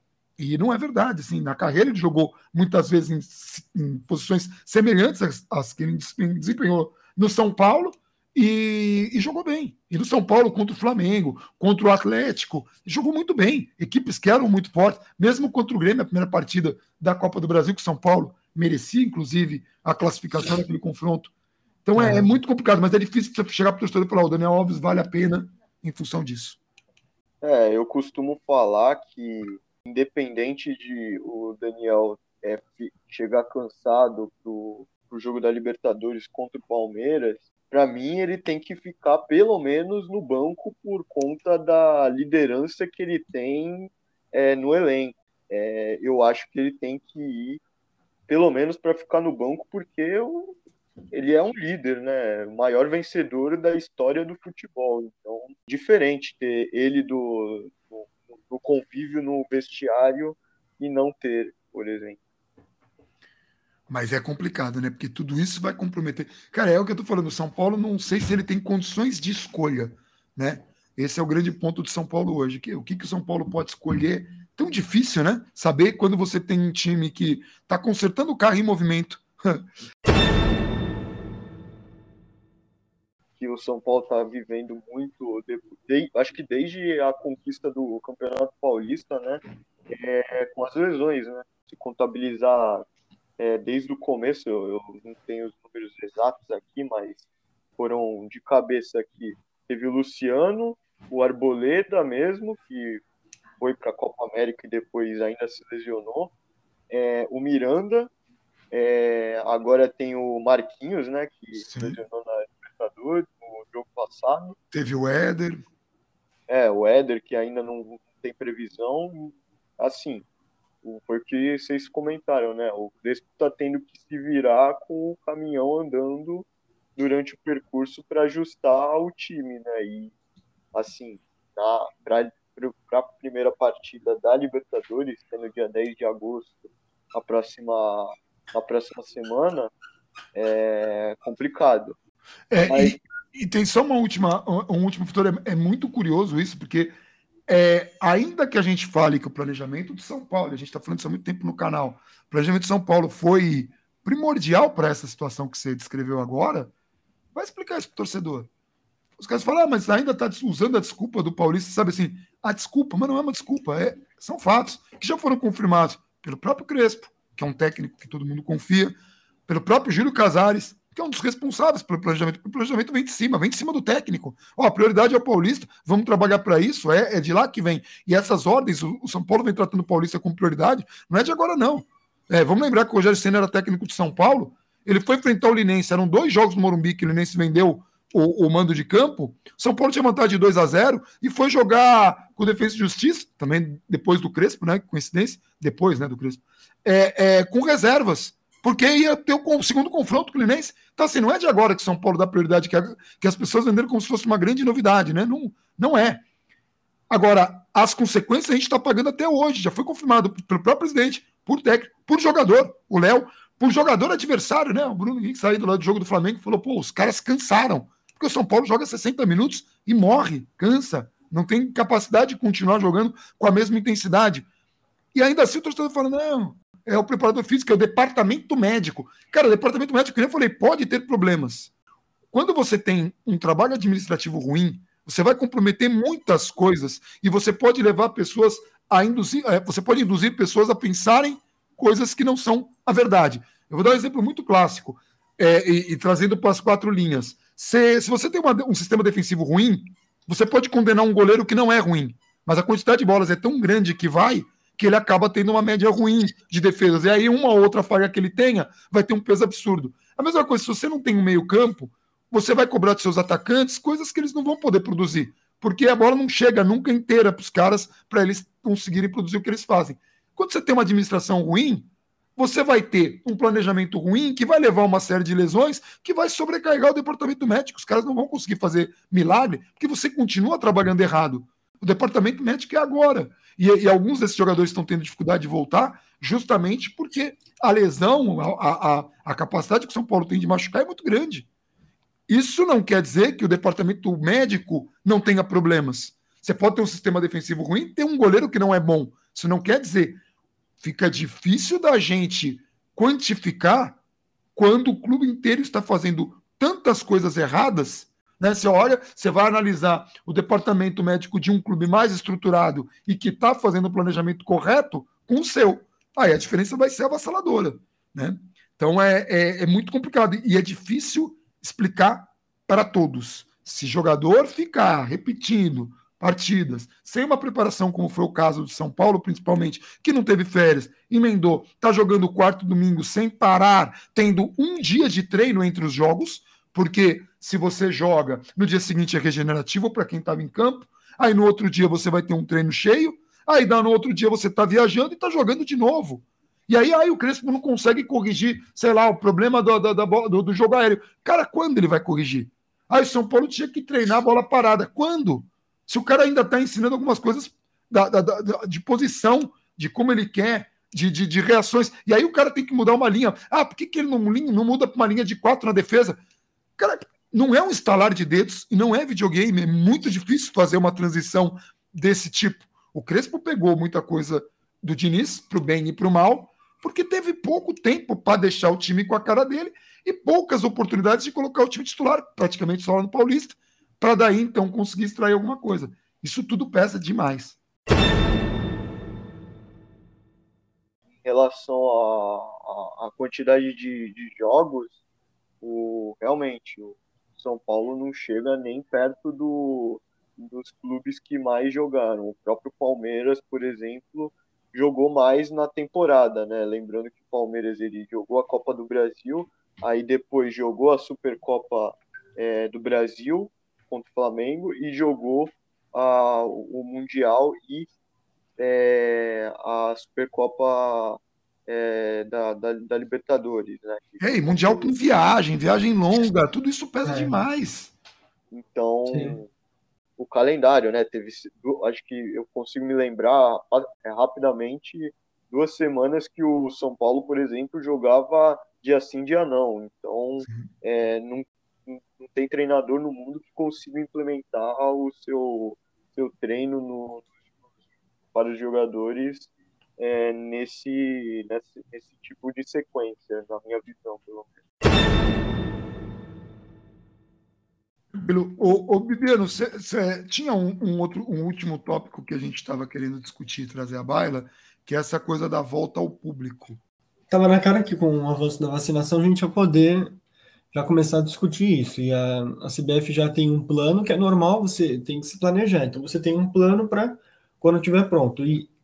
E não é verdade, assim, na carreira ele jogou muitas vezes em, em posições semelhantes às, às que ele desempenhou no São Paulo e, e jogou bem. E no São Paulo contra o Flamengo, contra o Atlético, jogou muito bem. Equipes que eram muito fortes, mesmo contra o Grêmio, a primeira partida da Copa do Brasil, que o São Paulo merecia, inclusive, a classificação naquele confronto. Então é, é muito complicado, mas é difícil você chegar para o torcedor e falar: o Daniel Alves vale a pena em função disso. É, eu costumo falar que independente de o Daniel é, chegar cansado pro, pro jogo da Libertadores contra o Palmeiras, para mim ele tem que ficar pelo menos no banco por conta da liderança que ele tem é, no elenco. É, eu acho que ele tem que ir pelo menos para ficar no banco, porque eu, ele é um líder, né? O maior vencedor da história do futebol. Então, diferente ter ele do, do do convívio no vestiário e não ter, por exemplo. Mas é complicado, né? Porque tudo isso vai comprometer. Cara, é o que eu tô falando. O São Paulo, não sei se ele tem condições de escolha, né? Esse é o grande ponto do São Paulo hoje. Que, o que, que o São Paulo pode escolher? Tão difícil, né? Saber quando você tem um time que tá consertando o carro em movimento. Que o São Paulo está vivendo muito, de, de, acho que desde a conquista do Campeonato Paulista, né, é, com as lesões, né, se contabilizar é, desde o começo, eu, eu não tenho os números exatos aqui, mas foram de cabeça aqui, teve o Luciano, o Arboleda mesmo, que foi para a Copa América e depois ainda se lesionou, é, o Miranda, é, agora tem o Marquinhos, né, que se lesionou na no jogo passado. Teve o Éder. É, o Éder, que ainda não tem previsão. Assim, foi o que vocês comentaram, né? O Crespo tá tendo que se virar com o caminhão andando durante o percurso para ajustar o time, né? E, assim, para a primeira partida da Libertadores, que é no dia dez de agosto, na próxima, na próxima semana, é complicado. É, Mas... e, e tem só uma última, um último fator, é, é muito curioso isso, porque é, ainda que a gente fale que o planejamento de São Paulo, a gente está falando isso há muito tempo no canal, o planejamento de São Paulo foi primordial para essa situação que você descreveu agora, vai explicar isso para o torcedor. Os caras falam, ah, mas ainda está usando a desculpa do Paulista, sabe assim, a desculpa, mas não é uma desculpa, é, são fatos que já foram confirmados pelo próprio Crespo, que é um técnico que todo mundo confia, pelo próprio Júlio Casares, que é um dos responsáveis pelo planejamento. O planejamento vem de cima, vem de cima do técnico. Ó, a prioridade é o Paulista, vamos trabalhar para isso, é, é de lá que vem. E essas ordens, o, o São Paulo vem tratando o Paulista como prioridade, não é de agora, não. É, vamos lembrar que o Rogério Ceni era técnico de São Paulo Ele foi enfrentar o Linense, eram dois jogos no Morumbi que o Linense vendeu o, o mando de campo. São Paulo tinha vantagem de dois a zero e foi jogar com Defesa e Justiça, também depois do Crespo, né? Coincidência, depois, né, do Crespo, é, é, com reservas, porque ia ter o, o segundo confronto com o Linense. Então, assim, não é de agora que São Paulo dá prioridade, que, a, que as pessoas venderam como se fosse uma grande novidade, né? Não, não é. Agora, as consequências a gente está pagando até hoje, já foi confirmado pelo próprio presidente, por técnico, por jogador, o Léo, por jogador adversário, né? O Bruno Henrique saiu do lado do jogo do Flamengo e falou: pô, os caras cansaram, porque o São Paulo joga sessenta minutos e morre, cansa, não tem capacidade de continuar jogando com a mesma intensidade. E ainda assim o torcedor fala: não, é o preparador físico, é o departamento médico. Cara, o departamento médico, como eu falei, pode ter problemas. Quando você tem um trabalho administrativo ruim, você vai comprometer muitas coisas e você pode levar pessoas a induzir, você pode induzir pessoas a pensarem coisas que não são a verdade. Eu vou dar um exemplo muito clássico, é, e, e trazendo para as quatro linhas. Se, se você tem uma, um sistema defensivo ruim, você pode condenar um goleiro que não é ruim, mas a quantidade de bolas é tão grande que vai, que ele acaba tendo uma média ruim de defesas. E aí uma ou outra falha que ele tenha vai ter um peso absurdo. A mesma coisa, se você não tem um meio campo, você vai cobrar dos seus atacantes coisas que eles não vão poder produzir, porque a bola não chega nunca inteira para os caras para eles conseguirem produzir o que eles fazem. Quando você tem uma administração ruim, você vai ter um planejamento ruim que vai levar a uma série de lesões que vai sobrecarregar o departamento médico. Os caras não vão conseguir fazer milagre porque você continua trabalhando errado. O departamento médico é agora. E, e alguns desses jogadores estão tendo dificuldade de voltar justamente porque a lesão, a, a, a capacidade que o São Paulo tem de machucar é muito grande. Isso não quer dizer que o departamento médico não tenha problemas. Você pode ter um sistema defensivo ruim e ter um goleiro que não é bom. Isso não quer dizer. Fica difícil da gente quantificar quando o clube inteiro está fazendo tantas coisas erradas, né? Você olha, você vai analisar o departamento médico de um clube mais estruturado e que está fazendo o planejamento correto com o seu. Aí a diferença vai ser avassaladora, né? Então é, é, é muito complicado e é difícil explicar para todos. Se jogador ficar repetindo partidas, sem uma preparação, como foi o caso de São Paulo, principalmente, que não teve férias, emendou, está jogando o quarto domingo sem parar, tendo um dia de treino entre os jogos, porque se você joga, no dia seguinte é regenerativo para quem estava em campo, aí no outro dia você vai ter um treino cheio, aí no outro dia você está viajando e está jogando de novo. E aí, aí o Crespo não consegue corrigir, sei lá, o problema do, do, do, do jogo aéreo. Cara, quando ele vai corrigir? Aí o São Paulo tinha que treinar a bola parada. Quando? Se o cara ainda está ensinando algumas coisas da, da, da, de posição, de como ele quer, de, de, de reações, e aí o cara tem que mudar uma linha. Ah, por que, que ele não, não muda para uma linha de quatro na defesa? Cara, não é um estalar de dedos e não é videogame, é muito difícil fazer uma transição desse tipo. O Crespo pegou muita coisa do Diniz, para o bem e para o mal, porque teve pouco tempo para deixar o time com a cara dele e poucas oportunidades de colocar o time titular, praticamente só lá no Paulista, para daí, então, conseguir extrair alguma coisa. Isso tudo pesa demais. Em relação à quantidade de, de jogos, o, realmente, o São Paulo não chega nem perto do, dos clubes que mais jogaram. O próprio Palmeiras, por exemplo, jogou mais na temporada, né? Lembrando que o Palmeiras ele jogou a Copa do Brasil, aí depois jogou a Supercopa é, do Brasil contra o Flamengo e jogou a, o Mundial e é, a Supercopa é, da, da, da Libertadores, né? Ei, hey, Mundial com viagem, viagem longa, tudo isso pesa é. demais. Então, Sim. o calendário, né? Teve, acho que eu consigo me lembrar é, rapidamente duas semanas que o São Paulo, por exemplo, jogava dia sim, dia não. Então, é, não, não tem treinador no mundo que consiga implementar o seu, seu treino no, para os jogadores é, nesse, nesse, nesse tipo de sequência, na minha visão, pelo menos. Pelo, o, o Bibiano, cê, cê tinha um, um, outro, um último tópico que a gente estava querendo discutir e trazer à baila, que é essa coisa da volta ao público. Estava na cara que com o avanço da vacinação a gente ia poder já começar a discutir isso. E a, a C B F já tem um plano que é normal, você tem que se planejar. Então você tem um plano para quando estiver pronto. E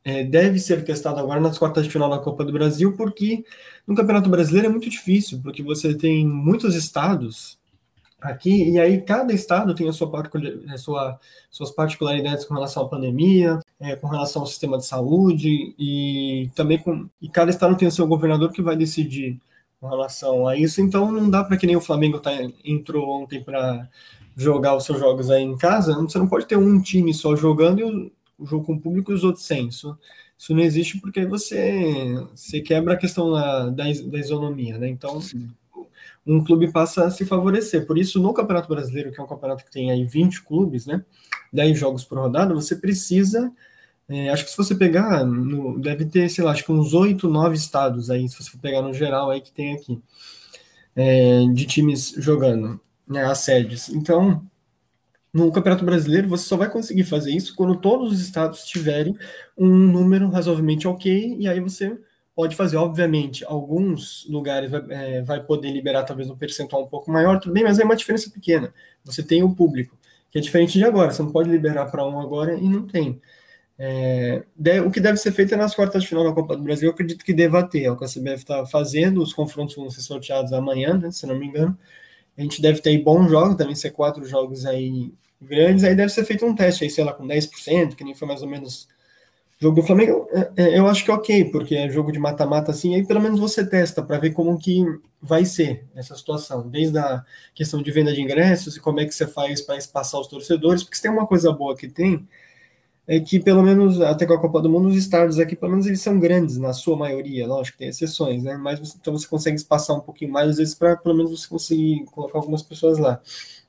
é, deve ser testado agora nas quartas de final da Copa do Brasil, porque no Campeonato Brasileiro é muito difícil, porque você tem muitos estados aqui, e aí cada estado tem a sua, a sua suas particularidades com relação à pandemia, é, com relação ao sistema de saúde, e também com e cada estado tem o seu governador que vai decidir com relação a isso. Então não dá para que nem o Flamengo tá, entrou ontem para jogar os seus jogos aí em casa, você não pode ter um time só jogando e o, o jogo com o público e os outros sem. Isso, isso não existe, porque aí você, você quebra a questão da, da, da isonomia, né? Então Sim. um clube passa a se favorecer. Por isso, no Campeonato Brasileiro, que é um campeonato que tem aí vinte clubes, né, dez jogos por rodada, você precisa, é, acho que se você pegar, no, deve ter, sei lá, acho que uns oito, nove estados aí, se você for pegar no geral aí que tem aqui, é, de times jogando, né, as sedes. Então, no Campeonato Brasileiro, você só vai conseguir fazer isso quando todos os estados tiverem um número razoavelmente ok, e aí você pode fazer, obviamente, alguns lugares vai, é, vai poder liberar talvez um percentual um pouco maior, tudo bem, mas é uma diferença pequena. Você tem o público, que é diferente de agora, você não pode liberar para um agora e não tem. É, de, o que deve ser feito é nas quartas de final da Copa do Brasil, eu acredito que deva ter, é o que a C B F está fazendo, os confrontos vão ser sorteados amanhã, né, se não me engano. A gente deve ter aí bons jogos, devem ser quatro jogos aí grandes, aí deve ser feito um teste aí, sei lá, com dez por cento, que nem foi mais ou menos o jogo do Flamengo. Eu acho que é ok, porque é jogo de mata-mata assim, aí pelo menos você testa para ver como que vai ser essa situação, desde a questão de venda de ingressos e como é que você faz para espaçar os torcedores, porque se tem uma coisa boa que tem, é que pelo menos, até com a Copa do Mundo, os estádios aqui, pelo menos eles são grandes, na sua maioria, lógico que tem exceções, né, mas você, então você consegue espaçar um pouquinho mais, às vezes, para pelo menos você conseguir colocar algumas pessoas lá.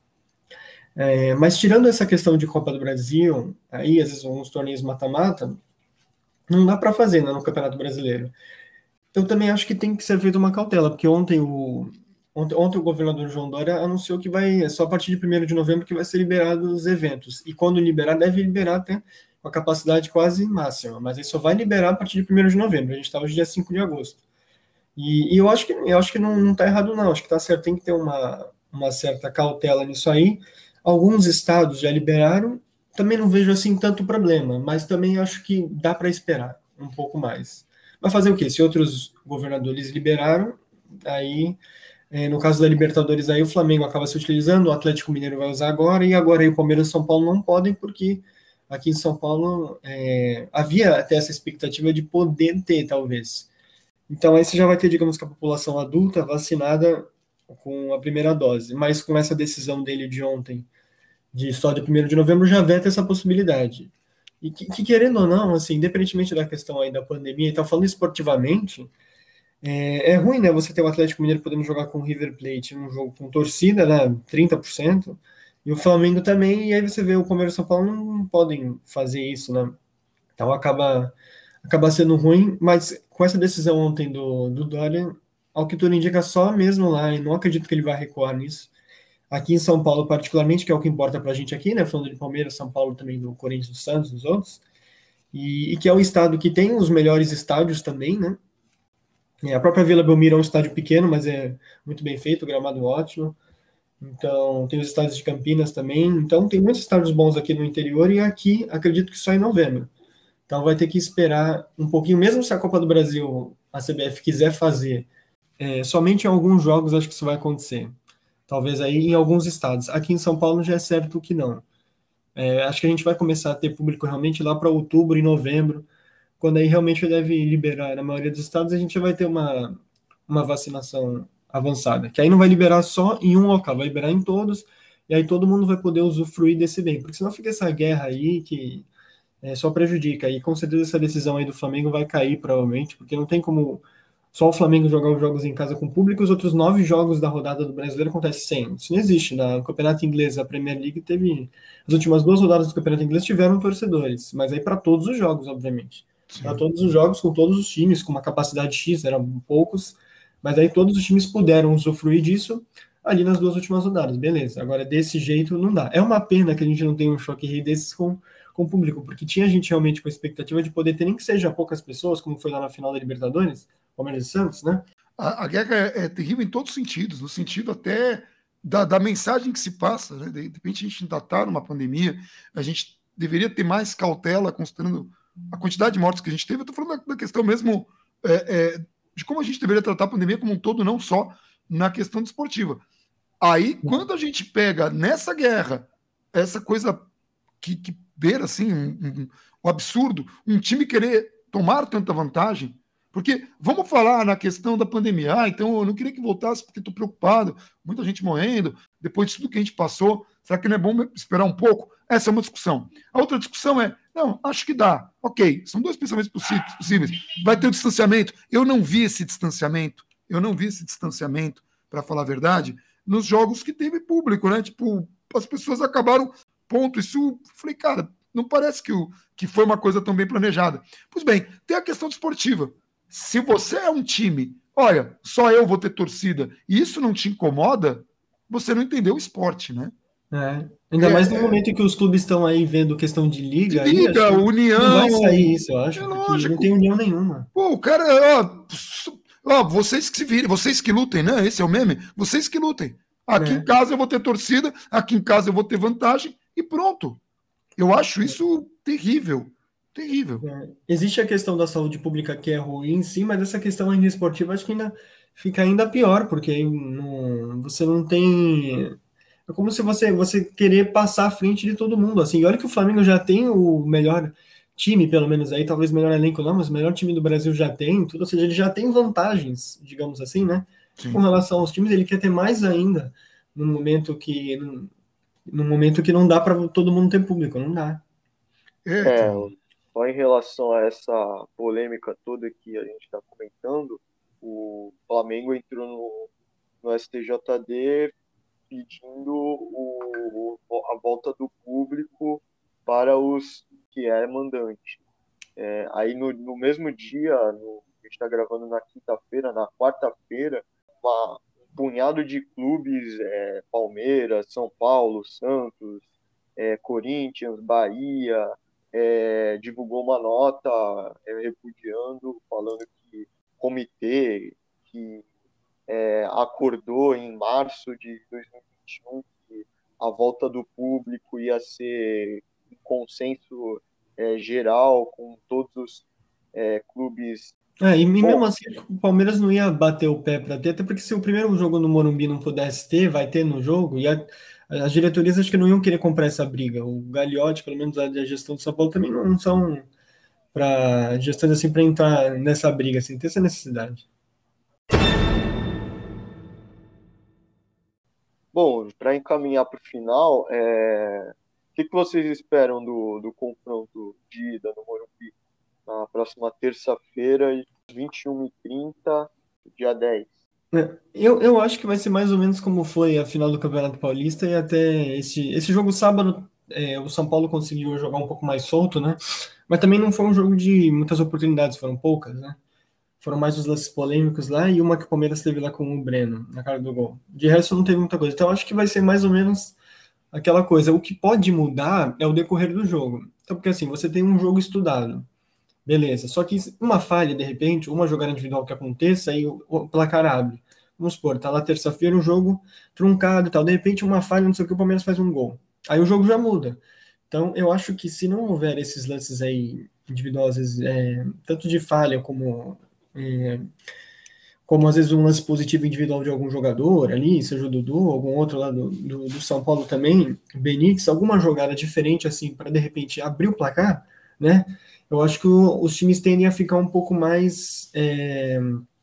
É, mas tirando essa questão de Copa do Brasil, aí às vezes uns torneios mata-mata, não dá para fazer, né, no Campeonato Brasileiro. Eu também acho que tem que ser feita uma cautela, porque ontem o, ontem, ontem o governador João Dória anunciou que vai, é só a partir de primeiro de novembro que vai ser liberado os eventos, e quando liberar, deve liberar até com a capacidade quase máxima, mas aí só vai liberar a partir de primeiro de novembro, a gente estava no dia cinco de agosto. E, e eu acho que, eu acho que não, não tá errado não, acho que tá certo, tem que ter uma, uma certa cautela nisso aí. Alguns estados já liberaram, também não vejo assim tanto problema, mas também acho que dá para esperar um pouco mais. Mas fazer o quê? Se outros governadores liberaram, aí, é, no caso da Libertadores, aí o Flamengo acaba se utilizando, o Atlético Mineiro vai usar agora, e agora aí o Palmeiras e o São Paulo não podem, porque aqui em São Paulo é, havia até essa expectativa de poder ter, talvez. Então aí você já vai ter, digamos que a população adulta vacinada com a primeira dose, mas com essa decisão dele de ontem, de só de primeiro de novembro, já veta essa possibilidade. E que, que, querendo ou não, assim, independentemente da questão aí da pandemia, e tá falando esportivamente, é, é ruim, né, você ter o Atlético Mineiro podendo jogar com o River Plate num jogo com torcida, né, trinta por cento, e o Flamengo também, e aí você vê o Palmeiras e o São Paulo não podem fazer isso, né, então acaba, acaba sendo ruim, mas com essa decisão ontem do, do Dória, ao que tudo indica, só mesmo lá, e não acredito que ele vai recuar nisso, aqui em São Paulo particularmente, que é o que importa pra gente aqui, né, falando de Palmeiras, São Paulo também, do Corinthians, do Santos, dos outros, e, e que é o estado que tem os melhores estádios também, né, e a própria Vila Belmiro é um estádio pequeno, mas é muito bem feito, gramado ótimo, então tem os estádios de Campinas também, então tem muitos estádios bons aqui no interior, e aqui acredito que só em novembro, então vai ter que esperar um pouquinho, mesmo se a Copa do Brasil, a C B F quiser fazer, é, somente em alguns jogos acho que isso vai acontecer. Talvez aí em alguns estados. Aqui em São Paulo já é certo que não. É, acho que a gente vai começar a ter público realmente lá para outubro e novembro, quando aí realmente deve liberar. Na maioria dos estados a gente já vai ter uma, uma vacinação avançada, que aí não vai liberar só em um local, vai liberar em todos, e aí todo mundo vai poder usufruir desse bem, porque senão fica essa guerra aí que é, só prejudica, e com certeza essa decisão aí do Flamengo vai cair provavelmente, porque não tem como só o Flamengo jogar os jogos em casa com público, os outros nove jogos da rodada do Brasileiro acontecem sem. Isso não existe. No Campeonato Inglês, a Premier League teve... As últimas duas rodadas do Campeonato Inglês tiveram torcedores, mas aí para todos os jogos, obviamente. Para todos os jogos, com todos os times, com uma capacidade X, eram poucos, mas aí todos os times puderam usufruir disso ali nas duas últimas rodadas, beleza. Agora, desse jeito, não dá. É uma pena que a gente não tenha um choque rei desses com, com o público, porque tinha gente realmente com a expectativa de poder ter, nem que seja poucas pessoas, como foi lá na final da Libertadores, Palmeiras e Santos, né? A, a guerra é, é terrível em todos os sentidos, no sentido até da, da mensagem que se passa, né? De repente a gente ainda está numa pandemia, a gente deveria ter mais cautela, considerando a quantidade de mortes que a gente teve, eu estou falando da, da questão mesmo é, é, de como a gente deveria tratar a pandemia como um todo, não só na questão desportiva. Aí, quando a gente pega nessa guerra, essa coisa que, que beira assim, um, um, um absurdo, um time querer tomar tanta vantagem, porque vamos falar na questão da pandemia, ah, então eu não queria que voltasse porque estou preocupado, muita gente morrendo, depois de tudo que a gente passou, será que não é bom esperar um pouco? Essa é uma discussão. A outra discussão é, não, acho que dá, ok, são dois pensamentos possíveis, vai ter o distanciamento, eu não vi esse distanciamento, eu não vi esse distanciamento, para falar a verdade, nos jogos que teve público, né, tipo, as pessoas acabaram, ponto, isso, falei, cara, não parece que, o, que foi uma coisa tão bem planejada. Pois bem, tem a questão desportiva. Se você é um time, olha, só eu vou ter torcida, e isso não te incomoda, você não entendeu o esporte, né? É. Ainda é, mais no momento em que os clubes estão aí vendo questão de liga. De liga, aí, união. Não vai sair isso, eu acho, é porque lógico. não tem união nenhuma. Pô, o cara, ó, ó, vocês que se virem, vocês que lutem, né? Esse é o meme, vocês que lutem. Aqui é. em casa eu vou ter torcida, aqui em casa eu vou ter vantagem, e pronto. Eu acho isso terrível. Terrível. É. Existe a questão da saúde pública que é ruim, sim, mas essa questão ainda esportiva acho que ainda fica ainda pior, porque não, você não tem... É como se você, você querer passar à frente de todo mundo, assim. E olha que o Flamengo já tem o melhor time, pelo menos aí, talvez melhor elenco não, mas o melhor time do Brasil já tem, tudo, ou seja, ele já tem vantagens, digamos assim, né? Sim. Com relação aos times, ele quer ter mais ainda no momento que, no, no momento que não dá para todo mundo ter público, não dá. É, só em relação a essa polêmica toda que a gente está comentando, o Flamengo entrou no, no S T J D pedindo o, a volta do público para os que é mandante. É, aí no, no mesmo dia, no, a gente está gravando na quinta-feira, na quarta-feira, uma, um punhado de clubes, é, Palmeiras, São Paulo, Santos, é, Corinthians, Bahia, É, divulgou uma nota é, repudiando, falando que o comitê que é, acordou em março de dois mil e vinte e um que a volta do público ia ser um consenso é, geral com todos os é, clubes. É, e mesmo assim, o Palmeiras não ia bater o pé para ter, até porque se o primeiro jogo no Morumbi não pudesse ter, vai ter no jogo, e a, as diretorias acho que não iam querer comprar essa briga. O Gagliotti, pelo menos a gestão do São Paulo, também não são para gestões assim para entrar nessa briga, assim, ter essa necessidade. Bom, para encaminhar para o final, é... o que, que vocês esperam do, do confronto de ida no Morumbi? Na próxima terça-feira, vinte e uma e trinta, dia dez. Eu, eu acho que vai ser mais ou menos como foi a final do Campeonato Paulista e até esse, esse jogo sábado, é, o São Paulo conseguiu jogar um pouco mais solto, né? Mas também não foi um jogo de muitas oportunidades, foram poucas, né? Foram mais os lances polêmicos lá e uma que o Palmeiras teve lá com o Breno, na cara do gol. De resto não teve muita coisa. Então eu acho que vai ser mais ou menos aquela coisa. O que pode mudar é o decorrer do jogo. Então, porque assim, você tem um jogo estudado. Beleza, só que uma falha, de repente, uma jogada individual que aconteça, aí o, o placar abre. Vamos supor, tá lá terça-feira um jogo truncado e tal, de repente uma falha, não sei o que, o Palmeiras faz um gol. Aí o jogo já muda. Então, eu acho que se não houver esses lances aí individuosos, é, tanto de falha como, é, como às vezes um lance positivo individual de algum jogador ali, seja o Dudu, algum outro lá do, do, do São Paulo também, Benítez, alguma jogada diferente assim, para de repente abrir o placar, né? Eu acho que o, os times tendem a ficar um pouco mais... É,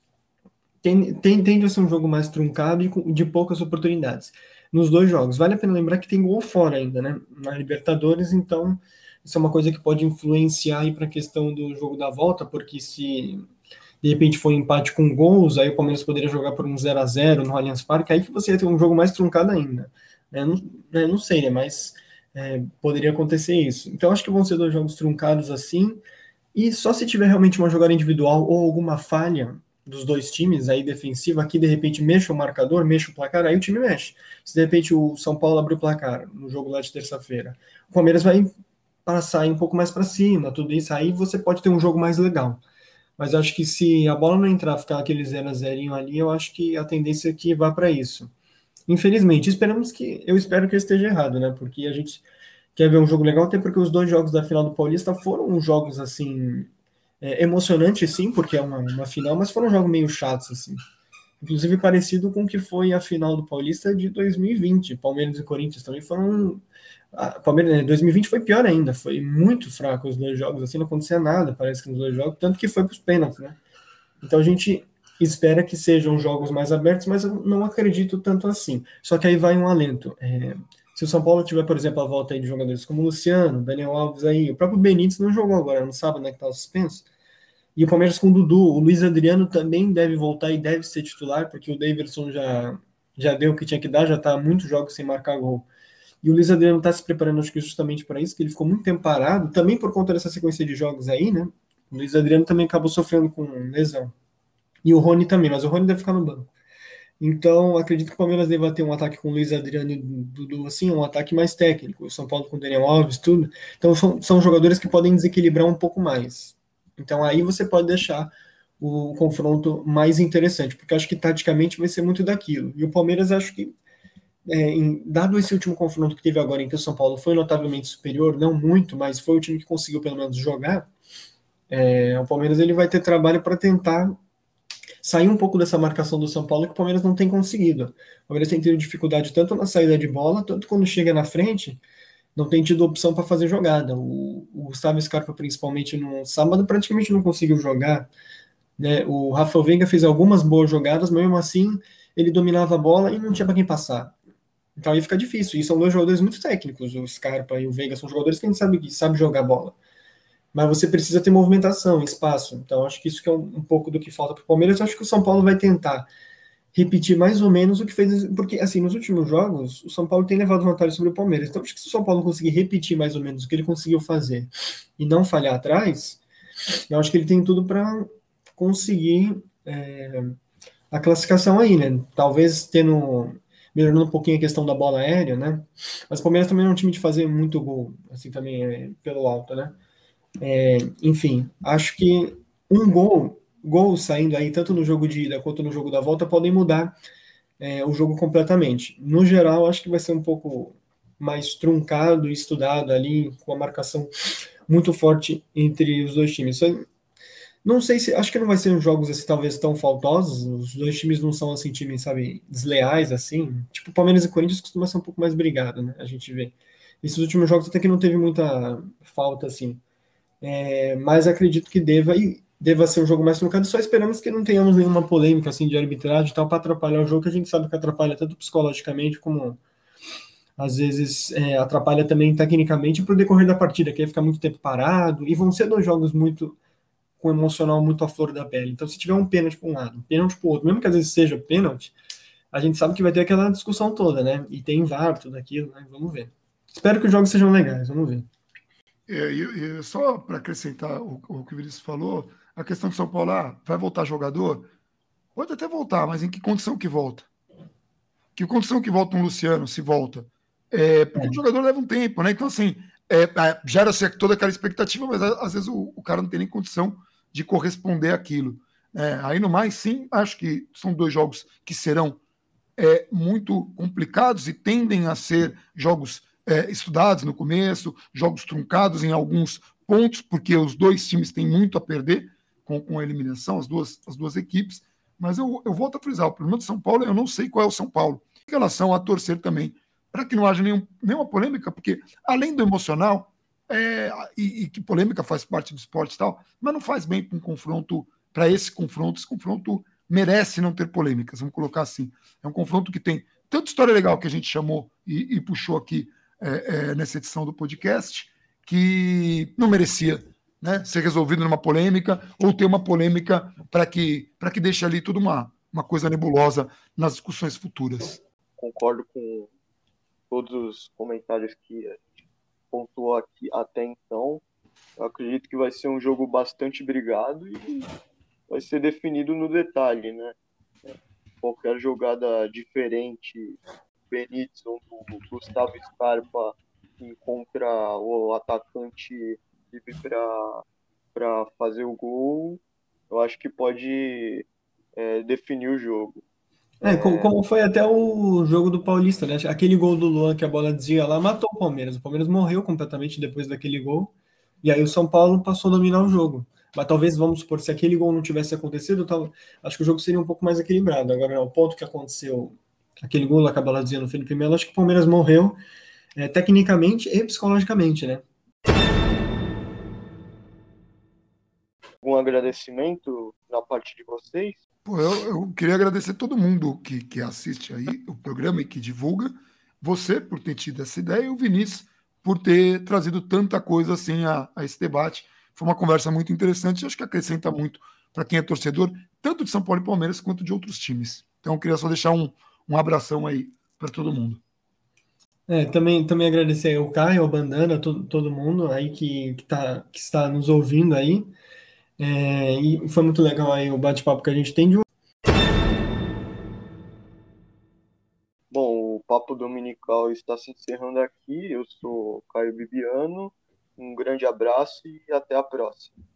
tem, tem, tende a ser um jogo mais truncado e de poucas oportunidades. Nos dois jogos. Vale a pena lembrar que tem gol fora ainda, né? Na Libertadores, então isso é uma coisa que pode influenciar aí para a questão do jogo da volta, porque se de repente for um empate com gols, aí o Palmeiras poderia jogar por um zero a zero no Allianz Parque, aí que você ia ter um jogo mais truncado ainda. É, não, é, não sei, né? Mas... É, poderia acontecer isso. Então acho que vão ser dois jogos truncados assim, e só se tiver realmente uma jogada individual ou alguma falha dos dois times aí defensiva, aqui de repente mexe o marcador, mexe o placar, aí o time mexe. Se de repente o São Paulo abrir o placar no jogo lá de terça-feira, o Palmeiras vai passar um pouco mais para cima, tudo isso, aí você pode ter um jogo mais legal. Mas eu acho que se a bola não entrar, ficar aquele zero a zero ali, eu acho que a tendência é que vá para isso. Infelizmente, esperamos que, eu espero que eu esteja errado, né? Porque a gente quer ver um jogo legal, até porque os dois jogos da final do Paulista foram jogos, assim, é, emocionantes, sim, porque é uma, uma final, mas foram jogos meio chatos, assim. Inclusive parecido com o que foi a final do Paulista de dois mil e vinte. Palmeiras e Corinthians também foram. A Palmeiras, dois mil e vinte foi pior ainda, foi muito fraco os dois jogos, assim, não acontecia nada, parece que nos dois jogos, tanto que foi para os pênaltis, né? Então a gente espera que sejam jogos mais abertos, mas eu não acredito tanto assim. Só que aí vai um alento. É, se o São Paulo tiver, por exemplo, a volta aí de jogadores como o Luciano, Daniel Alves aí, o próprio Benítez não jogou agora, não sabe, né, que tá suspenso. E o Palmeiras com o Dudu, o Luiz Adriano também deve voltar e deve ser titular, porque o Daverson já, já deu o que tinha que dar, já está há muitos jogos sem marcar gol. E o Luiz Adriano está se preparando, acho que justamente para isso, que ele ficou muito tempo parado, também por conta dessa sequência de jogos aí, né? O Luiz Adriano também acabou sofrendo com lesão. E o Rony também, mas o Rony deve ficar no banco. Então, acredito que o Palmeiras deva ter um ataque com o Luiz Adriano e Dudu, assim, um ataque mais técnico. O São Paulo com o Daniel Alves, tudo. Então, são, são jogadores que podem desequilibrar um pouco mais. Então, aí você pode deixar o confronto mais interessante, porque acho que taticamente vai ser muito daquilo. E o Palmeiras, acho que, é, em, dado esse último confronto que teve agora, em que o São Paulo foi notavelmente superior, não muito, mas foi o time que conseguiu pelo menos jogar, é, o Palmeiras ele vai ter trabalho para tentar sair um pouco dessa marcação do São Paulo que o Palmeiras não tem conseguido. O Palmeiras tem tido dificuldade tanto na saída de bola, tanto quando chega na frente, não tem tido opção para fazer jogada. O, o Gustavo Scarpa, principalmente no sábado, praticamente não conseguiu jogar. Né? O Rafael Veiga fez algumas boas jogadas, mas mesmo assim ele dominava a bola e não tinha para quem passar. Então aí fica difícil. E são dois jogadores muito técnicos, o Scarpa e o Veiga, são jogadores que a gente sabe que sabe jogar bola. Mas você precisa ter movimentação, espaço. Então, acho que isso que é um, um pouco do que falta para o Palmeiras. Eu acho que o São Paulo vai tentar repetir mais ou menos o que fez. Porque, assim, nos últimos jogos, o São Paulo tem levado vantagem sobre o Palmeiras. Então, acho que se o São Paulo conseguir repetir mais ou menos o que ele conseguiu fazer e não falhar atrás, eu acho que ele tem tudo para conseguir é, a classificação aí, né? Talvez tendo. Melhorando um pouquinho a questão da bola aérea, né? Mas o Palmeiras também não é um time de fazer muito gol, assim, também é, pelo alto, né? É, enfim, acho que um gol, gol saindo aí, tanto no jogo de ida quanto no jogo da volta, podem mudar é, o jogo completamente. No geral, acho que vai ser um pouco mais truncado e estudado ali, com a marcação muito forte entre os dois times. Só, não sei se, acho que não vai ser uns jogos assim, talvez tão faltosos. Os dois times não são assim times, sabe, desleais assim. Tipo, Palmeiras e Corinthians costuma ser um pouco mais brigado, né? A gente vê. Esses últimos jogos até que não teve muita falta assim. É, mas acredito que deva e deva ser um jogo mais truncado. Só esperamos que não tenhamos nenhuma polêmica assim de arbitragem e tal para atrapalhar o jogo, que a gente sabe que atrapalha tanto psicologicamente como às vezes é, atrapalha também tecnicamente para o decorrer da partida, que aí fica muito tempo parado e vão ser dois jogos muito com emocional muito à flor da pele. Então, se tiver um pênalti para um lado, um pênalti para o outro, mesmo que às vezes seja pênalti, a gente sabe que vai ter aquela discussão toda, né? E tem V A R, tudo aquilo, né? Vamos ver. Espero que os jogos sejam legais, vamos ver. É, e, e só para acrescentar o, o que o Vinícius falou, a questão de São Paulo, ah, vai voltar jogador? Pode até voltar, mas em que condição que volta? Que condição que volta um Luciano, se volta? É, porque o jogador leva um tempo, né? Então, assim, é, é, gera-se toda aquela expectativa, mas às vezes o, o cara não tem nem condição de corresponder àquilo. É, aí no mais, sim, acho que são dois jogos que serão é, muito complicados e tendem a ser jogos é, estudados no começo, jogos truncados em alguns pontos, porque os dois times têm muito a perder com, com a eliminação, as duas, as duas equipes. Mas eu, eu volto a frisar, o problema de São Paulo, eu não sei qual é o São Paulo. Em relação a torcer também, para que não haja nenhum, nenhuma polêmica, porque além do emocional, é, e, e que polêmica faz parte do esporte e tal, mas não faz bem para um confronto, para esse confronto, esse confronto merece não ter polêmicas, vamos colocar assim. É um confronto que tem tanta história legal que a gente chamou e, e puxou aqui é, é, nessa edição do podcast, que não merecia, né, ser resolvido numa polêmica ou ter uma polêmica para que, para que deixe ali tudo uma, uma coisa nebulosa nas discussões futuras. Concordo com todos os comentários que a gente pontuou aqui até então. Eu acredito que vai ser um jogo bastante brigado e vai ser definido no detalhe, né? Qualquer jogada diferente, Benítez ou do Gustavo Scarpa encontra o atacante livre para fazer o gol, eu acho que pode é, definir o jogo. É, co- como foi até o jogo do Paulista, né? Aquele gol do Luan que a bola desvia lá matou o Palmeiras. O Palmeiras morreu completamente depois daquele gol. E aí o São Paulo passou a dominar o jogo. Mas talvez, vamos supor, se aquele gol não tivesse acontecido, tal, acho que o jogo seria um pouco mais equilibrado. Agora, o ponto que aconteceu, aquele gol lá que a bola desvia no Felipe Melo, acho que o Palmeiras morreu, é, tecnicamente e psicologicamente, né? Um agradecimento da parte de vocês. Pô, eu, eu queria agradecer todo mundo que, que assiste aí o programa e que divulga. Você por ter tido essa ideia e o Vinícius por ter trazido tanta coisa assim a, a esse debate. Foi uma conversa muito interessante e acho que acrescenta muito para quem é torcedor, tanto de São Paulo e Palmeiras quanto de outros times. Então, eu queria só deixar um, um abração aí para todo mundo. É, também, também agradecer aí ao Caio, ao Bandana, todo, todo mundo aí que, que, tá, que está nos ouvindo aí. É, e foi muito legal aí o bate-papo que a gente tem de. Bom, o Papo Dominical está se encerrando aqui. Eu sou Caio Bibiano. Um grande abraço e até a próxima.